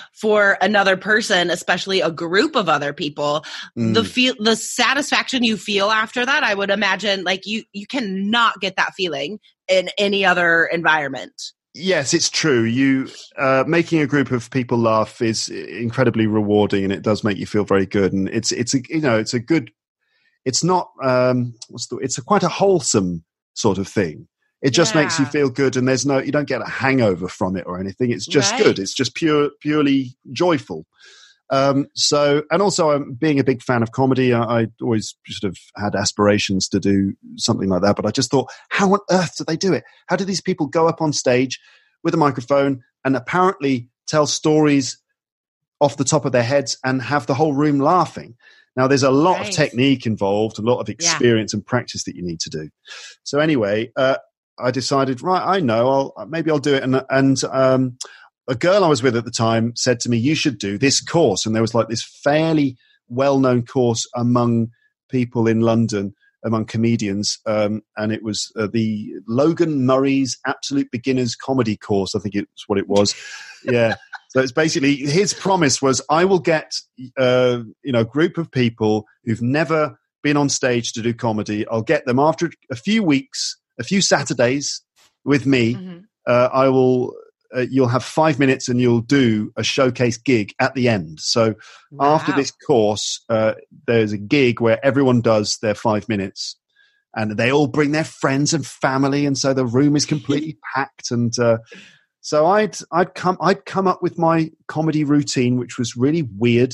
for another person, especially a group of other people, Mm. the feel, the satisfaction you feel after that, I would imagine like you, you cannot get that feeling in any other environment. Yes, it's true. You uh, making a group of people laugh is incredibly rewarding, and it does make you feel very good. And it's it's a you know it's a good. It's not um, what's the, it's a quite a wholesome sort of thing. It just Yeah. makes you feel good, and there's no you don't get a hangover from it or anything. It's just Right. good. It's just pure purely joyful. Um, so, and also, um, being a big fan of comedy, I, I always sort of had aspirations to do something like that. But I just thought, how on earth do they do it? How do these people go up on stage with a microphone and apparently tell stories off the top of their heads and have the whole room laughing? Now, there's a lot Right. of technique involved, a lot of experience and practice that you need to do. So anyway, uh, I decided, right, I know, I'll maybe I'll do it. And, and um, a girl I was with at the time said to me, you should do this course. And there was like this fairly well-known course among people in London, among comedians. Um, and it was uh, the Logan Murray's Absolute Beginners Comedy Course. I think it's what it was. Yeah. So it's basically, his promise was, I will get, uh, you know, a group of people who've never been on stage to do comedy. I'll get them after a few weeks, a few Saturdays with me. Mhm. Uh, I will, uh, you'll have five minutes and you'll do a showcase gig at the end. So after Wow. this course, uh, there's a gig where everyone does their five minutes and they all bring their friends and family. And so the room is completely packed. And, uh, so I'd, I'd come, I'd come up with my comedy routine, which was really weird.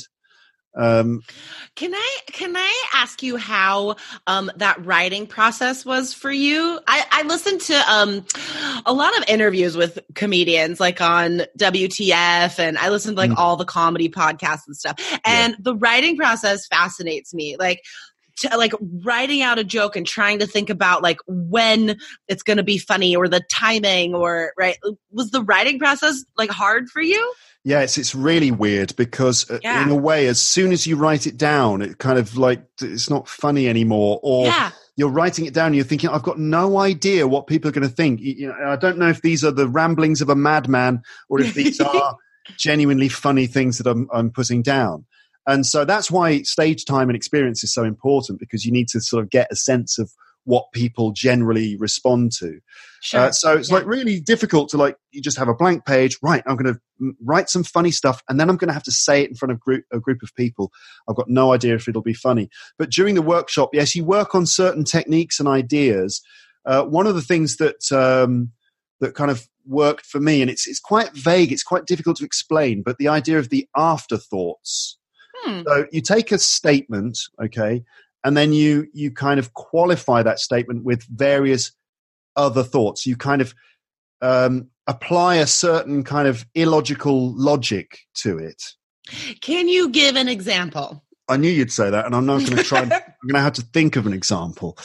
Um, Can I can I ask you how um, that writing process was for you? I, I listened to um, a lot of interviews with comedians, like on W T F, and I listened to like Mm. all the comedy podcasts and stuff. And the writing process fascinates me. Like. To, like writing out a joke and trying to think about like when it's going to be funny or the timing or right. Was the writing process like hard for you? Yes, it's really weird because uh, Yeah. in a way, as soon as you write it down, it kind of like, it's not funny anymore. Or Yeah. you're writing it down and you're thinking, I've got no idea what people are going to think. You, you know, I don't know if these are the ramblings of a madman or if these are genuinely funny things that I'm, I'm putting down. And so that's why stage time and experience is so important, because you need to sort of get a sense of what people generally respond to. Sure. Uh, so it's Yeah. like really difficult to like, you just have a blank page, right? I'm going to write some funny stuff and then I'm going to have to say it in front of group, a group of people. I've got no idea if it'll be funny. But during the workshop, yes, you work on certain techniques and ideas. Uh, one of the things that, um, that kind of worked for me, and it's, it's quite vague, it's quite difficult to explain, but the idea of the afterthoughts. Hmm. So you take a statement, okay, and then you, you kind of qualify that statement with various other thoughts. You kind of um, apply a certain kind of illogical logic to it. Can you give an example? I knew you'd say that, and I'm not going to try. And, I'm going to have to think of an example.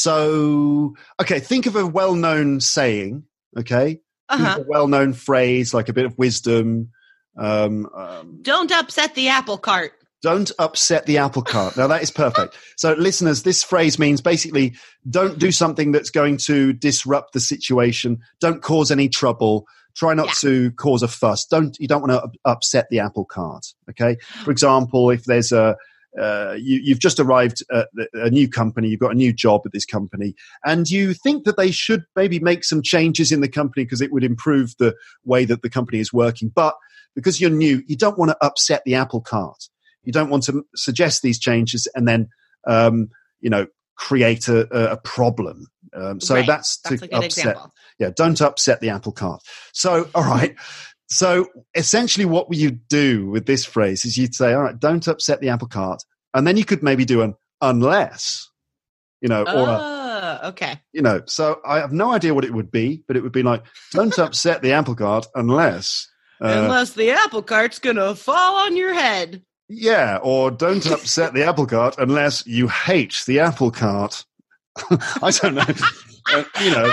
So, okay, think of a well-known saying. Okay, Uh-huh. think of a well-known phrase, like a bit of wisdom. Um, um, Don't upset the apple cart. Don't upset the apple cart. Now that is perfect. So listeners, this phrase means basically don't do something that's going to disrupt the situation. Don't cause any trouble. Try not Yeah. to cause a fuss. Don't, you don't want to upset the apple cart. Okay. For example, if there's a, uh, you, you've just arrived at a new company, you've got a new job at this company, and you think that they should maybe make some changes in the company because it would improve the way that the company is working. But because you're new, you don't want to upset the apple cart. You don't want to suggest these changes and then, um, you know, create a, a problem. Um, so Right. that's to That's a good upset. example. Yeah, don't upset the apple cart. So, all right. So essentially what you do with this phrase is you'd say, all right, don't upset the apple cart. And then you could maybe do an unless, you know, or a, Oh, okay. you know, so I have no idea what it would be, but it would be like, don't upset the apple cart unless, uh, Unless the apple cart's going to fall on your head. yeah, or don't upset the apple cart unless you hate the apple cart. I don't know. Uh, you know,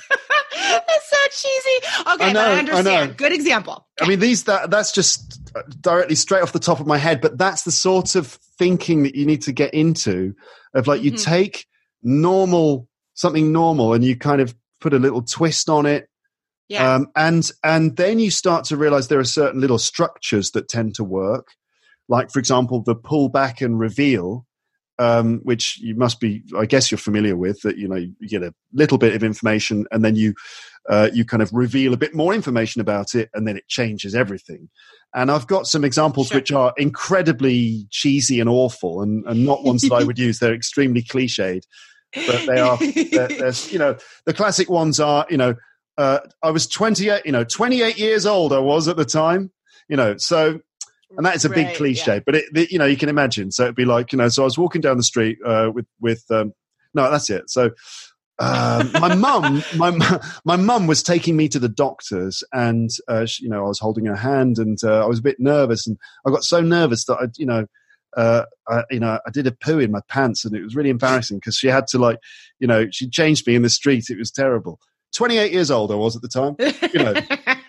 That's so cheesy. Okay, I know, but I I understand. know. Good example. I mean, these that that's just directly straight off the top of my head, but that's the sort of thinking that you need to get into. Of like, you Mhm. take normal something normal and you kind of put a little twist on it, Yeah. um, and and then you start to realize there are certain little structures that tend to work. Like, for example, the pull back and reveal, um, which you must be, I guess you're familiar with, that, you know, you get a little bit of information and then you, uh, you kind of reveal a bit more information about it and then it changes everything. And I've got some examples Sure. which are incredibly cheesy and awful and, and not ones that I would use. They're extremely cliched, but they are, they're, there's, you know, the classic ones are, you know, uh, I was twenty-eight, you know, twenty-eight years old I was at the time, you know, so, and that is a big Right, cliche, yeah. but it, the, you know, you can imagine. So it'd be like, you know, so I was walking down the street uh, with, with, um, no, that's it. So um, my mum, my mu- my mum was taking me to the doctors, and uh, she, you know, I was holding her hand, and uh, I was a bit nervous, and I got so nervous that I, you know, uh, I, you know, I did a poo in my pants, and it was really embarrassing because she had to, like, you know, she changed me in the street. It was terrible. twenty-eight years old I was at the time, you know.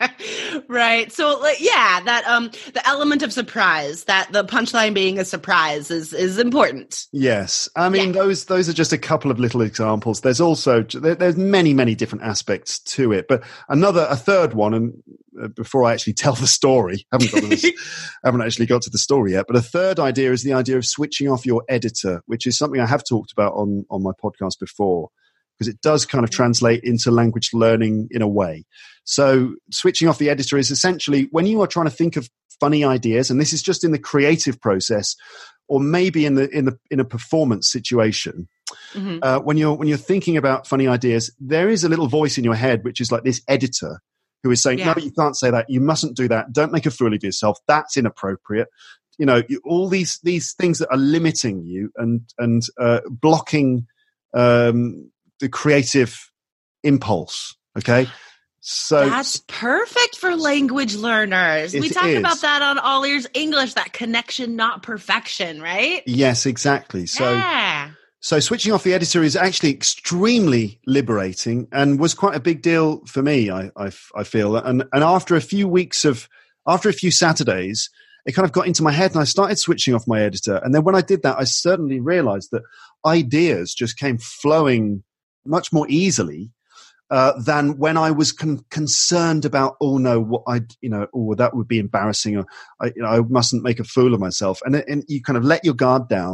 Right. So like, yeah, that um the element of surprise, that the punchline being a surprise is is important. Yes, I mean, Yeah. those those are just a couple of little examples. There's also there, there's many many different aspects to it, but another a third one, and uh, before I actually tell the story, haven't got to this, haven't actually got to the story yet. But a third idea is the idea of switching off your editor, which is something I have talked about on on my podcast before, because it does kind of translate into language learning in a way. So switching off the editor is essentially when you are trying to think of funny ideas, and this is just in the creative process, or maybe in the in the in a performance situation. Mhm. Uh, when you're when you're thinking about funny ideas, there is a little voice in your head which is like this editor who is saying, Yeah. "No, you can't say that. You mustn't do that. Don't make a fool of yourself. That's inappropriate." You know, you, all these these things that are limiting you and and uh, blocking um, the creative impulse. Okay. So That's perfect for language learners. It we talk is. about that on All Ears English, that connection, not perfection, right? yes, exactly. So yeah. so switching off the editor is actually extremely liberating and was quite a big deal for me. I I, I feel and and after a few weeks of after a few Saturdays, it kind of got into my head and I started switching off my editor. And then when I did that, I certainly realized that ideas just came flowing much more easily uh, than when I was con- concerned about, oh no, what I, you know, oh, that would be embarrassing, or I, you know, I mustn't make a fool of myself. And, and you kind of let your guard down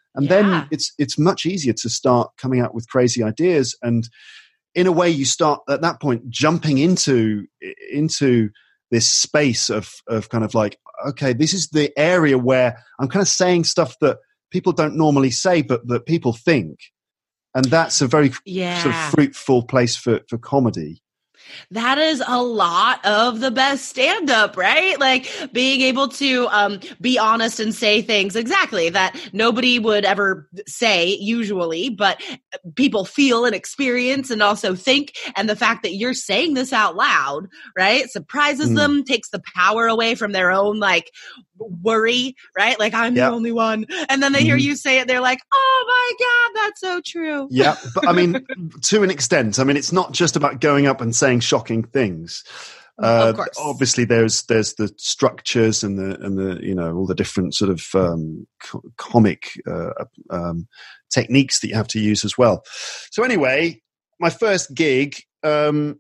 And Yeah. then it's it's much easier to start coming out with crazy ideas. And in a way, you start at that point jumping into into this space of of kind of like, okay, this is the area where I'm kind of saying stuff that people don't normally say, but that people think. And that's a very Yeah. sort of fruitful place for, for comedy. That is a lot of the best stand-up, right? Like being able to um, be honest and say things exactly that nobody would ever say usually, but people feel and experience and also think. And the fact that you're saying this out loud, right, surprises Mm. them, takes the power away from their own like worry, right? Like I'm Yep. the only one. And then they hear Mhm. you say it, they're like, oh my God, that's so true. Yeah, but I mean, to an extent, I mean, it's not just about going up and saying shocking things. Uh, Of course. Obviously, there's there's the structures and the and the you know all the different sort of um, co- comic uh, um, techniques that you have to use as well. So anyway, my first gig. Um,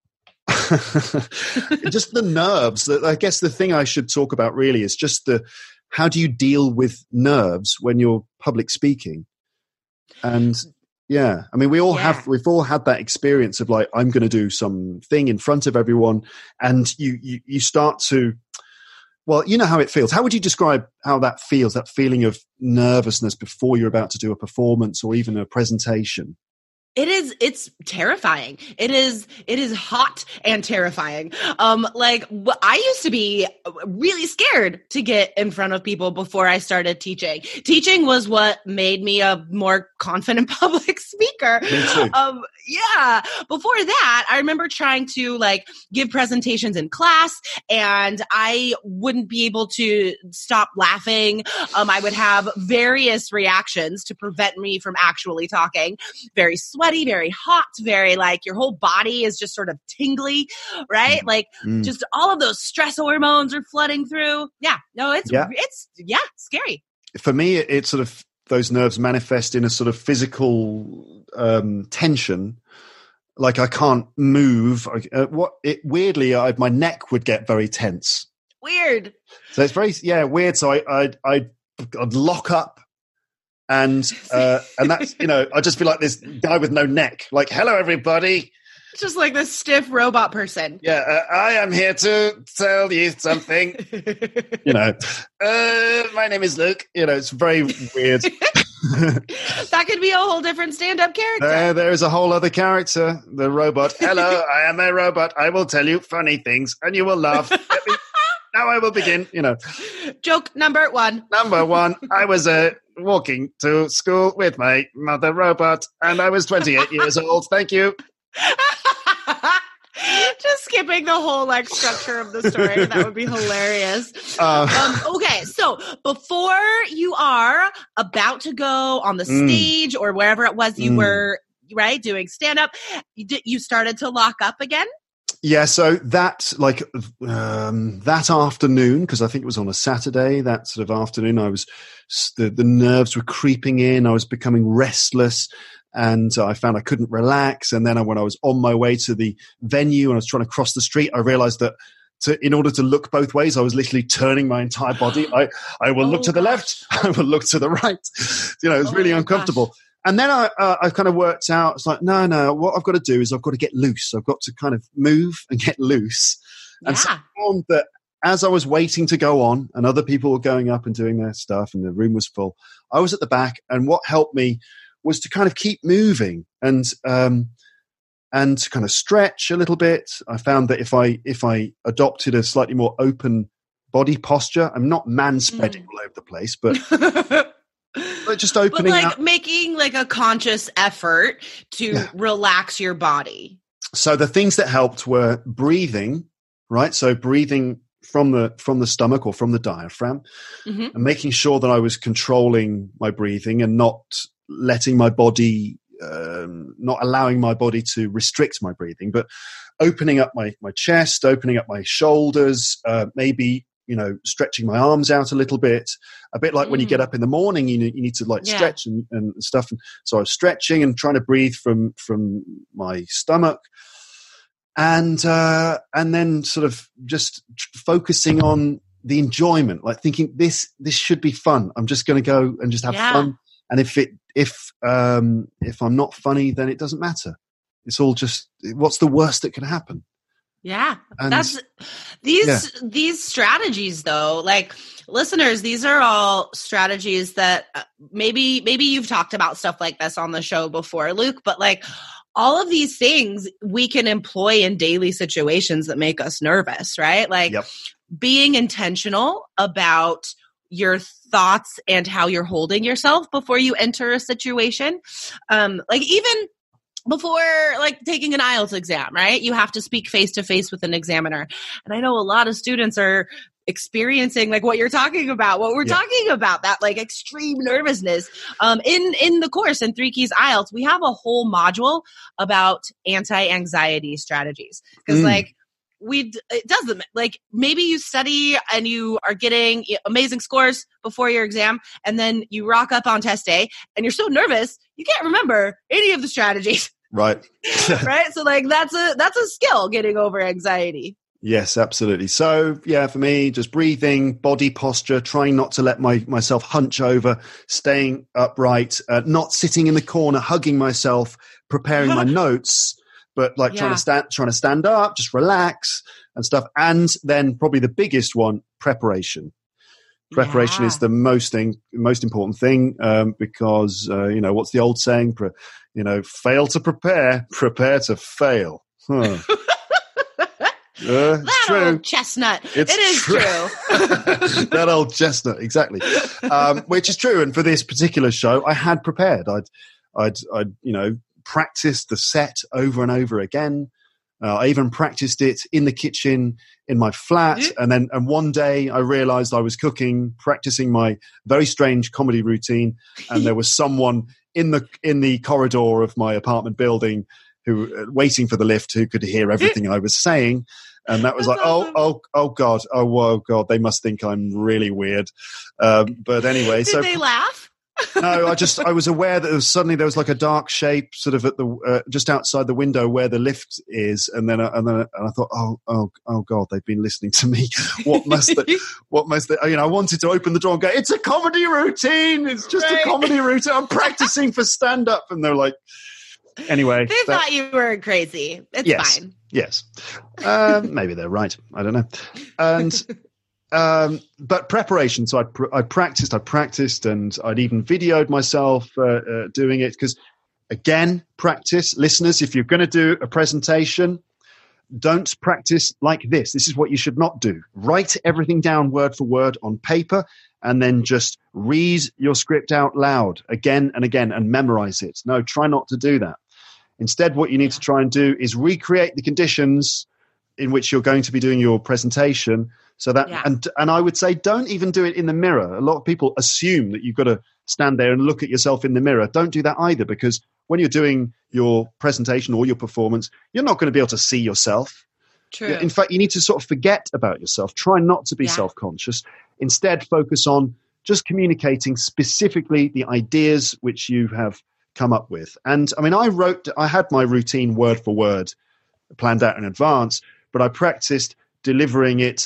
just the nerves. I guess the thing I should talk about really is just the how do you deal with nerves when you're public speaking? And yeah, I mean, we all Yeah. have, we've all had that experience of like, I'm going to do something in front of everyone. And you, you, you start to, well, you know how it feels. How would you describe how that feels, that feeling of nervousness before you're about to do a performance or even a presentation? It is, it's terrifying. It is, it is hot and terrifying. Um, like wh- I used to be really scared to get in front of people before I started teaching. Teaching was what made me a more confident public speaker. Me too. Um, yeah. Before that, I remember trying to like give presentations in class and I wouldn't be able to stop laughing. Um, I would have various reactions to prevent me from actually talking. Very sweaty, very hot, very like your whole body is just sort of tingly, right? Mm. Like Mm. just all of those stress hormones are flooding through. Yeah. No, it's, Yeah. it's, yeah, scary. For me, it, it sort of, those nerves manifest in a sort of physical um, tension. Like I can't move. I, uh, what it weirdly, I, my neck would get very tense. Weird. So it's very yeah weird. So I I'd, I'd, I'd lock up, and uh, and that's you know I'd just be like this guy with no neck. Like hello everybody. It's just like this stiff robot person. Yeah, uh, I am here to tell you something. you know, uh, my name is Luke. You know, it's very weird. That could be a whole different stand-up character. There, there is a whole other character, the robot. Hello, I am a robot. I will tell you funny things, and you will laugh. Let me- now I will begin. You know, Joke number one. number one. I was uh, walking to school with my mother robot, and I was twenty-eight years old. Thank you. Just skipping the whole like structure of the story. That would be hilarious. Uh, Um, okay, so before you are about to go on the Mm. stage or wherever it was you Mm. were, right, doing stand-up, you, did, you started to lock up again? Yeah, so that like um, that afternoon, because I think it was on a Saturday. That sort of afternoon, I was the the nerves were creeping in. I was becoming restless, and I found I couldn't relax. And then when I was on my way to the venue and I was trying to cross the street, I realized that to, in order to look both ways, I was literally turning my entire body. I I will Oh, look to the gosh. left. I will look to the right. You know, it was Oh, really my uncomfortable. gosh. And then I, uh, I kind of worked out, it's like, no, no, what I've got to do is I've got to get loose. I've got to kind of move and get loose. And so Yeah. I found that as I was waiting to go on and other people were going up and doing their stuff and the room was full, I was at the back. And what helped me was to kind of keep moving and, um, and to kind of stretch a little bit. I found that if I, if I adopted a slightly more open body posture, I'm not man spreading Mm. all over the place, but, but just But opening like up. making like a conscious effort to Yeah. relax your body. So the things that helped were breathing, right? So breathing from the from the stomach or from the diaphragm, hmm and making sure that I was controlling my breathing and not letting my body, um, not allowing my body to restrict my breathing, but opening up my my chest, opening up my shoulders, uh, maybe you know stretching my arms out a little bit, a bit like when you get Mm. up in the morning, you need, you need to like Yeah. stretch and, and stuff. And so I was stretching and trying to breathe from from my stomach. And uh, and then sort of just tr- focusing on the enjoyment, like thinking this this should be fun. I'm just going to go and just have Yeah. fun And if it if um, if I'm not funny, then it doesn't matter. It's all just, what's the worst that can happen? Yeah, and, that's these yeah. these strategies though. Like listeners, these are all strategies that uh, maybe maybe you've talked about stuff like this on the show before, Luke. But like all of these things we can employ in daily situations that make us nervous, right? Like yep. being intentional about your thoughts and how you're holding yourself before you enter a situation. Um, like even before like taking an I E L T S exam, right? You have to speak face to face with an examiner. And I know a lot of students are experiencing like what you're talking about, what we're yeah. talking about, that like extreme nervousness. Um, in, in the course in Three Keys I E L T S, we have a whole module about anti-anxiety strategies. Because mm. like, we it doesn't like maybe you study and you are getting amazing scores before your exam, and then you rock up on test day and you're so nervous you can't remember any of the strategies. Right. Right. So like that's a that's a skill, getting over anxiety. Yes, absolutely. So yeah, for me, just breathing, body posture, trying not to let my myself hunch over, staying upright, uh, not sitting in the corner, hugging myself, preparing my notes. But like yeah. trying to stand, trying to stand up, just relax and stuff. And then probably the biggest one, preparation. Preparation yeah. is the most thing, most important thing, um, because uh, you know what's the old saying? Pre- you know, fail to prepare, prepare to fail. Huh. uh, that true. old chestnut. It's it is true. true. That old chestnut, exactly. Um, which is true. And for this particular show, I had prepared. I'd, I'd, I'd, you know. practiced the set over and over again. Uh, I even practiced it in the kitchen in my flat. Mm-hmm. And then and one day I realized I was cooking, practicing my very strange comedy routine. And there was someone in the in the corridor of my apartment building who uh, waiting for the lift who could hear everything I was saying. And that was That's like, awesome. oh, oh, oh God, oh, oh God, they must think I'm really weird. Um, but anyway, Did so they laugh? No, I just I was aware that there was suddenly there was like a dark shape sort of at the uh, just outside the window where the lift is, and then and then and I thought, oh oh oh God, they've been listening to me. What must they, what must they, you know? I wanted to open the door and go, it's a comedy routine. It's just right. a comedy routine. I'm practicing for stand up, and they're like, anyway, they that, thought you were crazy. It's yes, fine. Yes, um, maybe they're right. I don't know, and. Um, but preparation. So I, pr- I practiced, I practiced, and I'd even videoed myself uh, uh, doing it. Because again, practice. Listeners, if you're going to do a presentation, don't practice like this. This is what you should not do. Write everything down word for word on paper, and then just read your script out loud again and again and memorize it. No, try not to do that. Instead, what you need to try and do is recreate the conditions in which you're going to be doing your presentation. So that, yeah. and and I would say, don't even do it in the mirror. A lot of people assume that you've got to stand there and look at yourself in the mirror. Don't do that either, because when you're doing your presentation or your performance, you're not going to be able to see yourself. True. In fact, you need to sort of forget about yourself. Try not to be yeah. self-conscious. Instead, focus on just communicating specifically the ideas which you have come up with. And I mean, I wrote, I had my routine word for word planned out in advance, but I practiced delivering it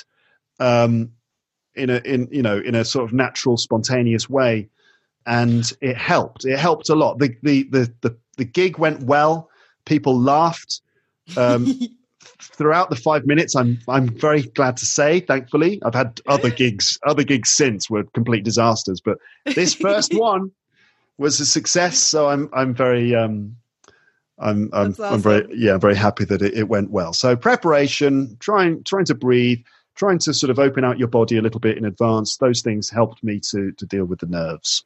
um, in a, in, you know, in a sort of natural, spontaneous way. And it helped. It helped a lot. The, the, the, the, the gig went well. People laughed. Um, throughout the five minutes, I'm, I'm very glad to say, thankfully, I've had other gigs, other gigs since were complete disasters, but this first one was a success. So I'm, I'm very, um, I'm, I'm, awesome. I'm very, yeah, very happy that it, it went well. So preparation, trying, trying to breathe, trying to sort of open out your body a little bit in advance. Those things helped me to, to deal with the nerves.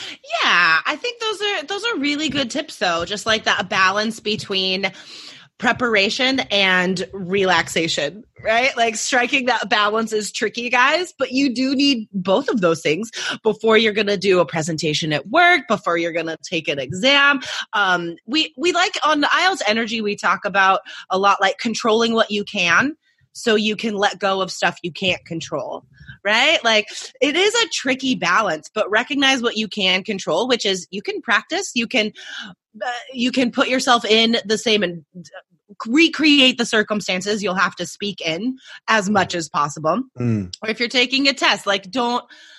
Yeah, I think those are, those are really good tips though. Just like that balance between preparation and relaxation, right? Like striking that balance is tricky, guys, but you do need both of those things before you're going to do a presentation at work, before you're going to take an exam. Um, we, we like on I E L T S Energy, we talk about a lot like controlling what you can so you can let go of stuff you can't control, right? Like it is a tricky balance, but recognize what you can control, which is you can practice, you can Uh, you can put yourself in the same and recreate the circumstances you'll have to speak in as much as possible. Mm. Or if you're taking a test, like don't,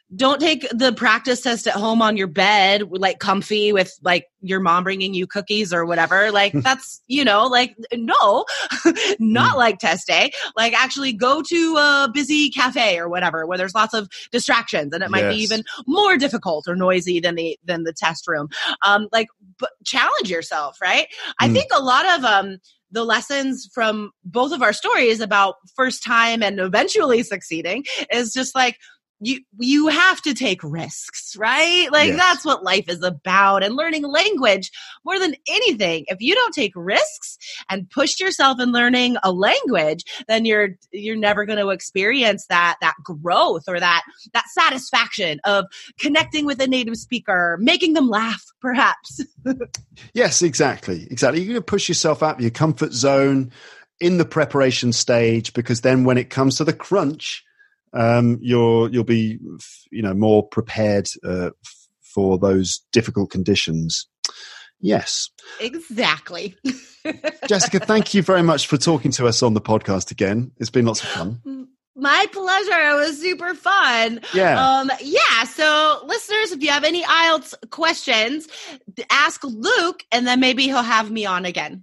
don't take the practice test at home on your bed, like comfy with like your mom bringing you cookies or whatever. Like that's, you know, like, no, not mm. like test day. Like actually go to a busy cafe or whatever, where there's lots of distractions and it might yes. be even more difficult or noisy than the, than the test room. Um, like but challenge yourself, right? Mm. I think a lot of, um, the lessons from both of our stories about first time and eventually succeeding is just like, you you have to take risks, right? Like yes. that's what life is about. And learning language more than anything. If you don't take risks and push yourself in learning a language, then you're you're never going to experience that that growth or that that satisfaction of connecting with a native speaker, making them laugh, perhaps. Yes, exactly. Exactly. You're going to push yourself out of your comfort zone in the preparation stage, because then when it comes to the crunch, Um, you're you'll be, you know, more prepared uh, f- for those difficult conditions. Yes, exactly. Jessica, thank you very much for talking to us on the podcast again. It's been lots of fun. My pleasure. It was super fun. Yeah. Um, yeah. So listeners, if you have any I E L T S questions, ask Luke and then maybe he'll have me on again.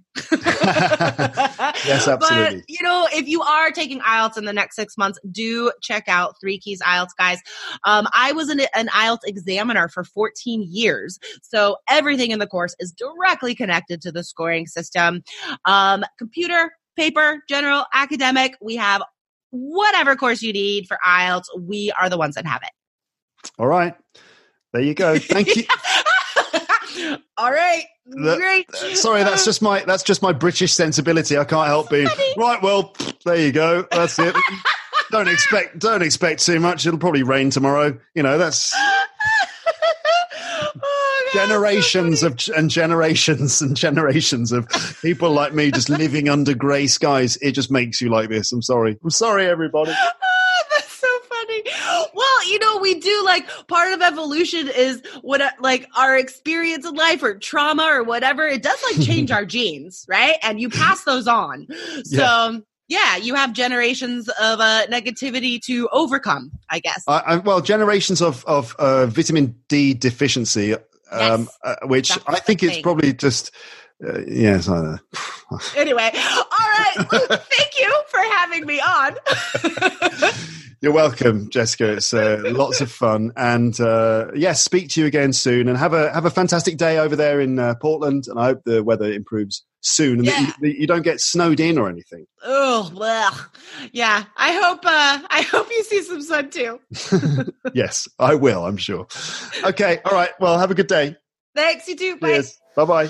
Yes, absolutely. But, you know, if you are taking I E L T S in the next six months, do check out Three Keys I E L T S, guys. Um, I was an, an I E L T S examiner for fourteen years. So everything in the course is directly connected to the scoring system. Um, computer, paper, general, academic, we have whatever course you need for I E L T S, we are the ones that have it. All right. There you go. Thank you. All right. The, Great. Sorry, that's just my that's just my British sensibility. I can't help being right. Well, there you go. That's it. don't expect don't expect too much. It'll probably rain tomorrow. You know, that's oh, God, generations so of and generations and generations of people like me just living under grey skies. It just makes you like this. I'm sorry. I'm sorry, everybody. Well, you know, we do like part of evolution is what like our experience in life or trauma or whatever. It does like change our genes, right? And you pass those on. So yeah, yeah you have generations of uh, negativity to overcome, I guess. I, I, well, generations of of uh, vitamin D deficiency, um, yes, uh, which I think it's probably just. Uh, yes, I know. Anyway, all right. Thank you for having me on. You're welcome, Jessica. It's uh, lots of fun, and uh, yes, yeah, speak to you again soon. And have a have a fantastic day over there in uh, Portland. And I hope the weather improves soon, and yeah. that you, you don't get snowed in or anything. Oh, well, yeah. I hope uh, I hope you see some sun too. Yes, I will. I'm sure. Okay. All right. Well, have a good day. Thanks. You too. Bye. Bye. Bye.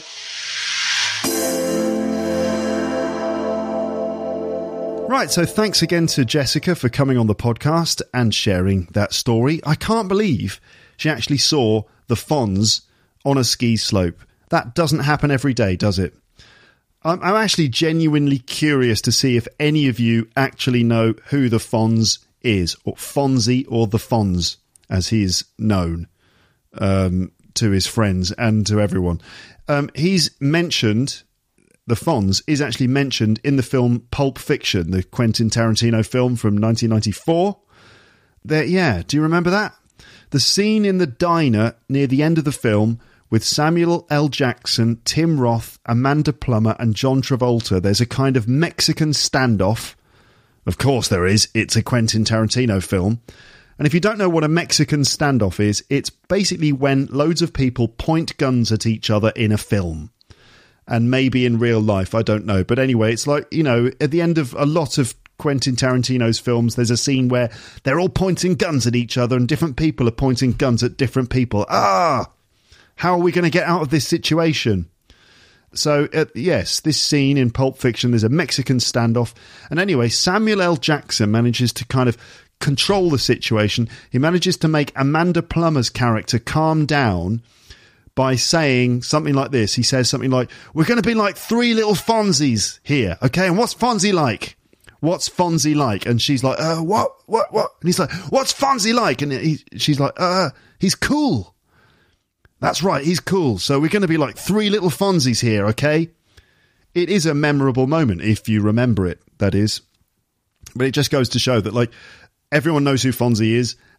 Right, so thanks again to Jessica for coming on the podcast and sharing that story. I can't believe she actually saw the Fonz on a ski slope. That doesn't happen every day, does it? I'm, I'm actually genuinely curious to see if any of you actually know who the Fonz is, or Fonzie, or the Fonz, as he is known um, to his friends and to everyone. Um, he's mentioned... The Fonz is actually mentioned in the film Pulp Fiction, the Quentin Tarantino film from nineteen ninety-four. There, yeah, do you remember that? The scene in the diner near the end of the film with Samuel L. Jackson, Tim Roth, Amanda Plummer and John Travolta. There's a kind of Mexican standoff. Of course there is. It's a Quentin Tarantino film. And if you don't know what a Mexican standoff is, it's basically when loads of people point guns at each other in a film. And maybe in real life, I don't know. But anyway, it's like, you know, at the end of a lot of Quentin Tarantino's films, there's a scene where they're all pointing guns at each other and different people are pointing guns at different people. Ah, how are we going to get out of this situation? So, uh, yes, this scene in Pulp Fiction, there's a Mexican standoff. And anyway, Samuel L. Jackson manages to kind of control the situation. He manages to make Amanda Plummer's character calm down by saying something like this. He says something like, we're going to be like three little Fonzies here, okay? And what's Fonzie like? What's Fonzie like? And she's like, uh, what, what, what? And he's like, what's Fonzie like? And he, she's like, uh, he's cool. That's right, he's cool. So we're going to be like three little Fonzies here, okay? It is a memorable moment, if you remember it, that is. But it just goes to show that, like, everyone knows who Fonzie is,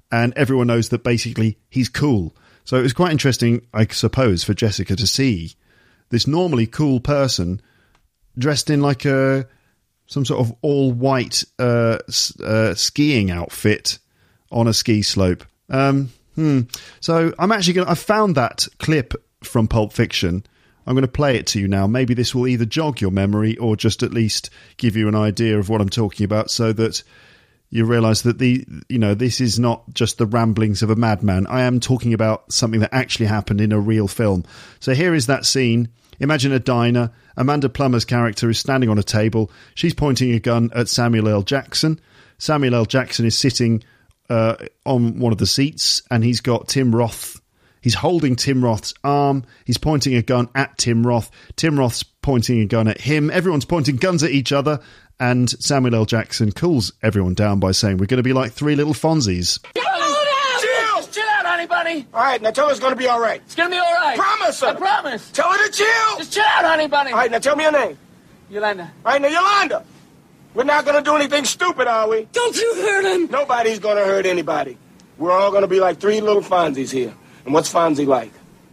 and everyone knows that basically he's cool. So it was quite interesting, I suppose, for Jessica to see this normally cool person dressed in like a some sort of all-white uh, uh, skiing outfit on a ski slope. Um, hmm. So I'm actually going to... I found that clip from Pulp Fiction. I'm going to play it to you now. Maybe this will either jog your memory or just at least give you an idea of what I'm talking about, so that you realise that the you know this is not just the ramblings of a madman. I am talking about something that actually happened in a real film. So here is that scene. Imagine a diner. Amanda Plummer's character is standing on a table. She's pointing a gun at Samuel L. Jackson. Samuel L. Jackson is sitting uh, on one of the seats, and he's got Tim Roth. He's holding Tim Roth's arm. He's pointing a gun at Tim Roth. Tim Roth's pointing a gun at him. Everyone's pointing guns at each other. And Samuel L. Jackson cools everyone down by saying, we're going to be like three little Fonzies. Chill! Just chill out, honey bunny. All right, now tell her it's going to be all right. It's going to be all right. Promise her. I promise. Tell her to chill. Just chill out, honey bunny. All right, now tell me your name. Yolanda. All right, now, Yolanda. We're not going to do anything stupid, are we? Don't you hurt him. Nobody's going to hurt anybody. We're all going to be like three little Fonzies here. And what's Fonzie like?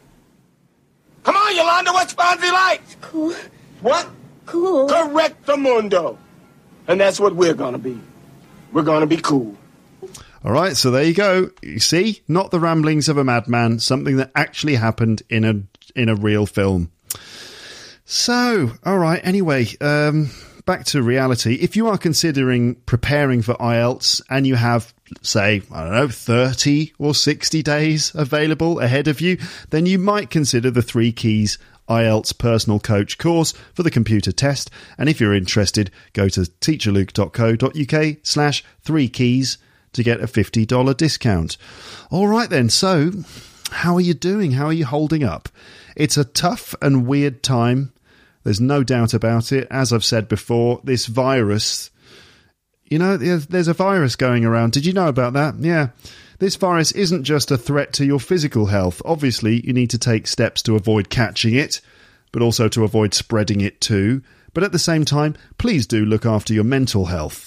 Come on, Yolanda, what's Fonzie like? Cool. What? Cool. Correctamundo. And that's what we're going to be. We're going to be cool. All right, so there you go. You see, not the ramblings of a madman, something that actually happened in a in a real film. So, all right, anyway, um, back to reality. If you are considering preparing for I E L T S and you have, say, I don't know, thirty or sixty days available ahead of you, then you might consider the Three Keys I E L T S Personal Coach course for the computer test. And if you're interested, go to teacherluke.co.uk slash three keys to get a fifty dollars discount. All right then, so how are you doing? How are you holding up? It's a tough and weird time. There's no doubt about it. As I've said before, this virus, you know, there's a virus going around. Did you know about that? Yeah. This virus isn't just a threat to your physical health. Obviously, you need to take steps to avoid catching it, but also to avoid spreading it too. But at the same time, please do look after your mental health.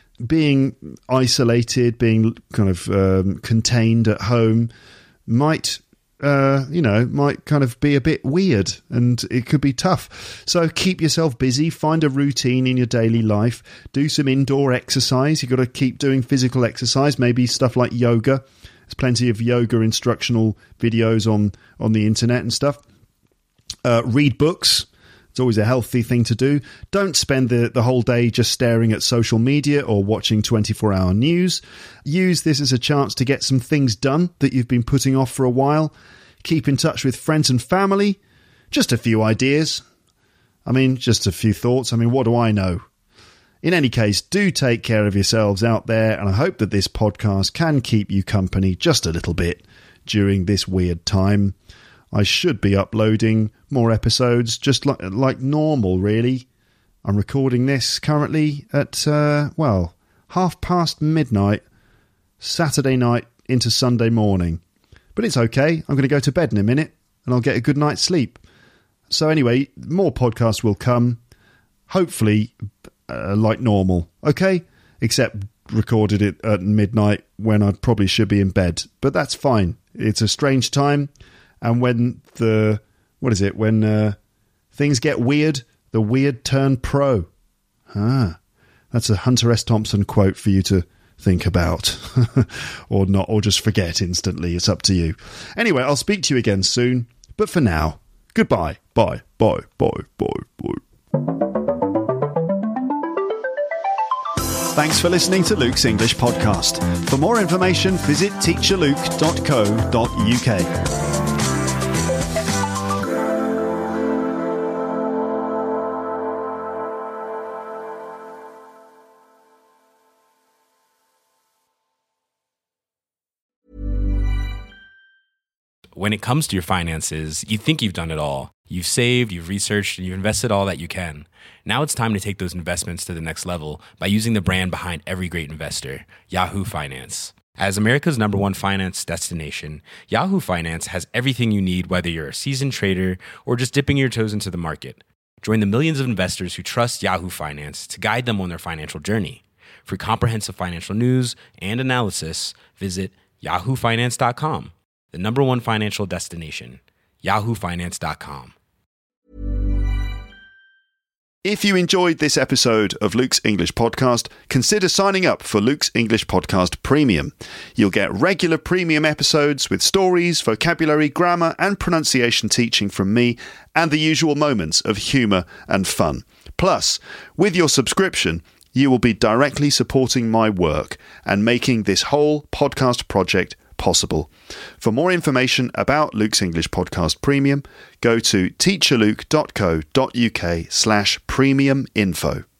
Being isolated, being kind of um, contained at home might, uh, you know, might kind of be a bit weird, and it could be tough. So keep yourself busy, find a routine in your daily life, do some indoor exercise. You've got to keep doing physical exercise, maybe stuff like yoga. There's plenty of yoga instructional videos on, on the internet and stuff. Uh, read books. It's always a healthy thing to do. Don't spend the, the whole day just staring at social media or watching twenty-four hour news. Use this as a chance to get some things done that you've been putting off for a while. Keep in touch with friends and family. Just a few ideas. I mean, just a few thoughts. I mean, what do I know? In any case, do take care of yourselves out there, and I hope that this podcast can keep you company just a little bit during this weird time. I should be uploading more episodes just like like normal, really. I'm recording this currently at, uh, well, half past midnight, Saturday night into Sunday morning. But it's okay. I'm going to go to bed in a minute and I'll get a good night's sleep. So anyway, more podcasts will come, hopefully uh, like normal, okay? Except recorded it at midnight when I probably should be in bed. But that's fine. It's a strange time. And when the, what is it, when uh, things get weird, the weird turn pro. Ah, that's a Hunter S. Thompson quote for you to think about. Or not, or just forget instantly. It's up to you. Anyway, I'll speak to you again soon. But for now, goodbye. Bye, bye, bye, bye, bye. Thanks for listening to Luke's English Podcast. For more information, visit teacher luke dot co dot uk. When it comes to your finances, you think you've done it all. You've saved, you've researched, and you've invested all that you can. Now it's time to take those investments to the next level by using the brand behind every great investor, Yahoo Finance. As America's number one finance destination, Yahoo Finance has everything you need, whether you're a seasoned trader or just dipping your toes into the market. Join the millions of investors who trust Yahoo Finance to guide them on their financial journey. For comprehensive financial news and analysis, visit yahoo finance dot com, the number one financial destination, yahoo finance dot com. If you enjoyed this episode of Luke's English Podcast, consider signing up for Luke's English Podcast Premium. You'll get regular premium episodes with stories, vocabulary, grammar, and pronunciation teaching from me, and the usual moments of humour and fun. Plus, with your subscription, you will be directly supporting my work and making this whole podcast project possible. For more information about Luke's English Podcast Premium, go to teacherluke dot co dot uk slash premium info.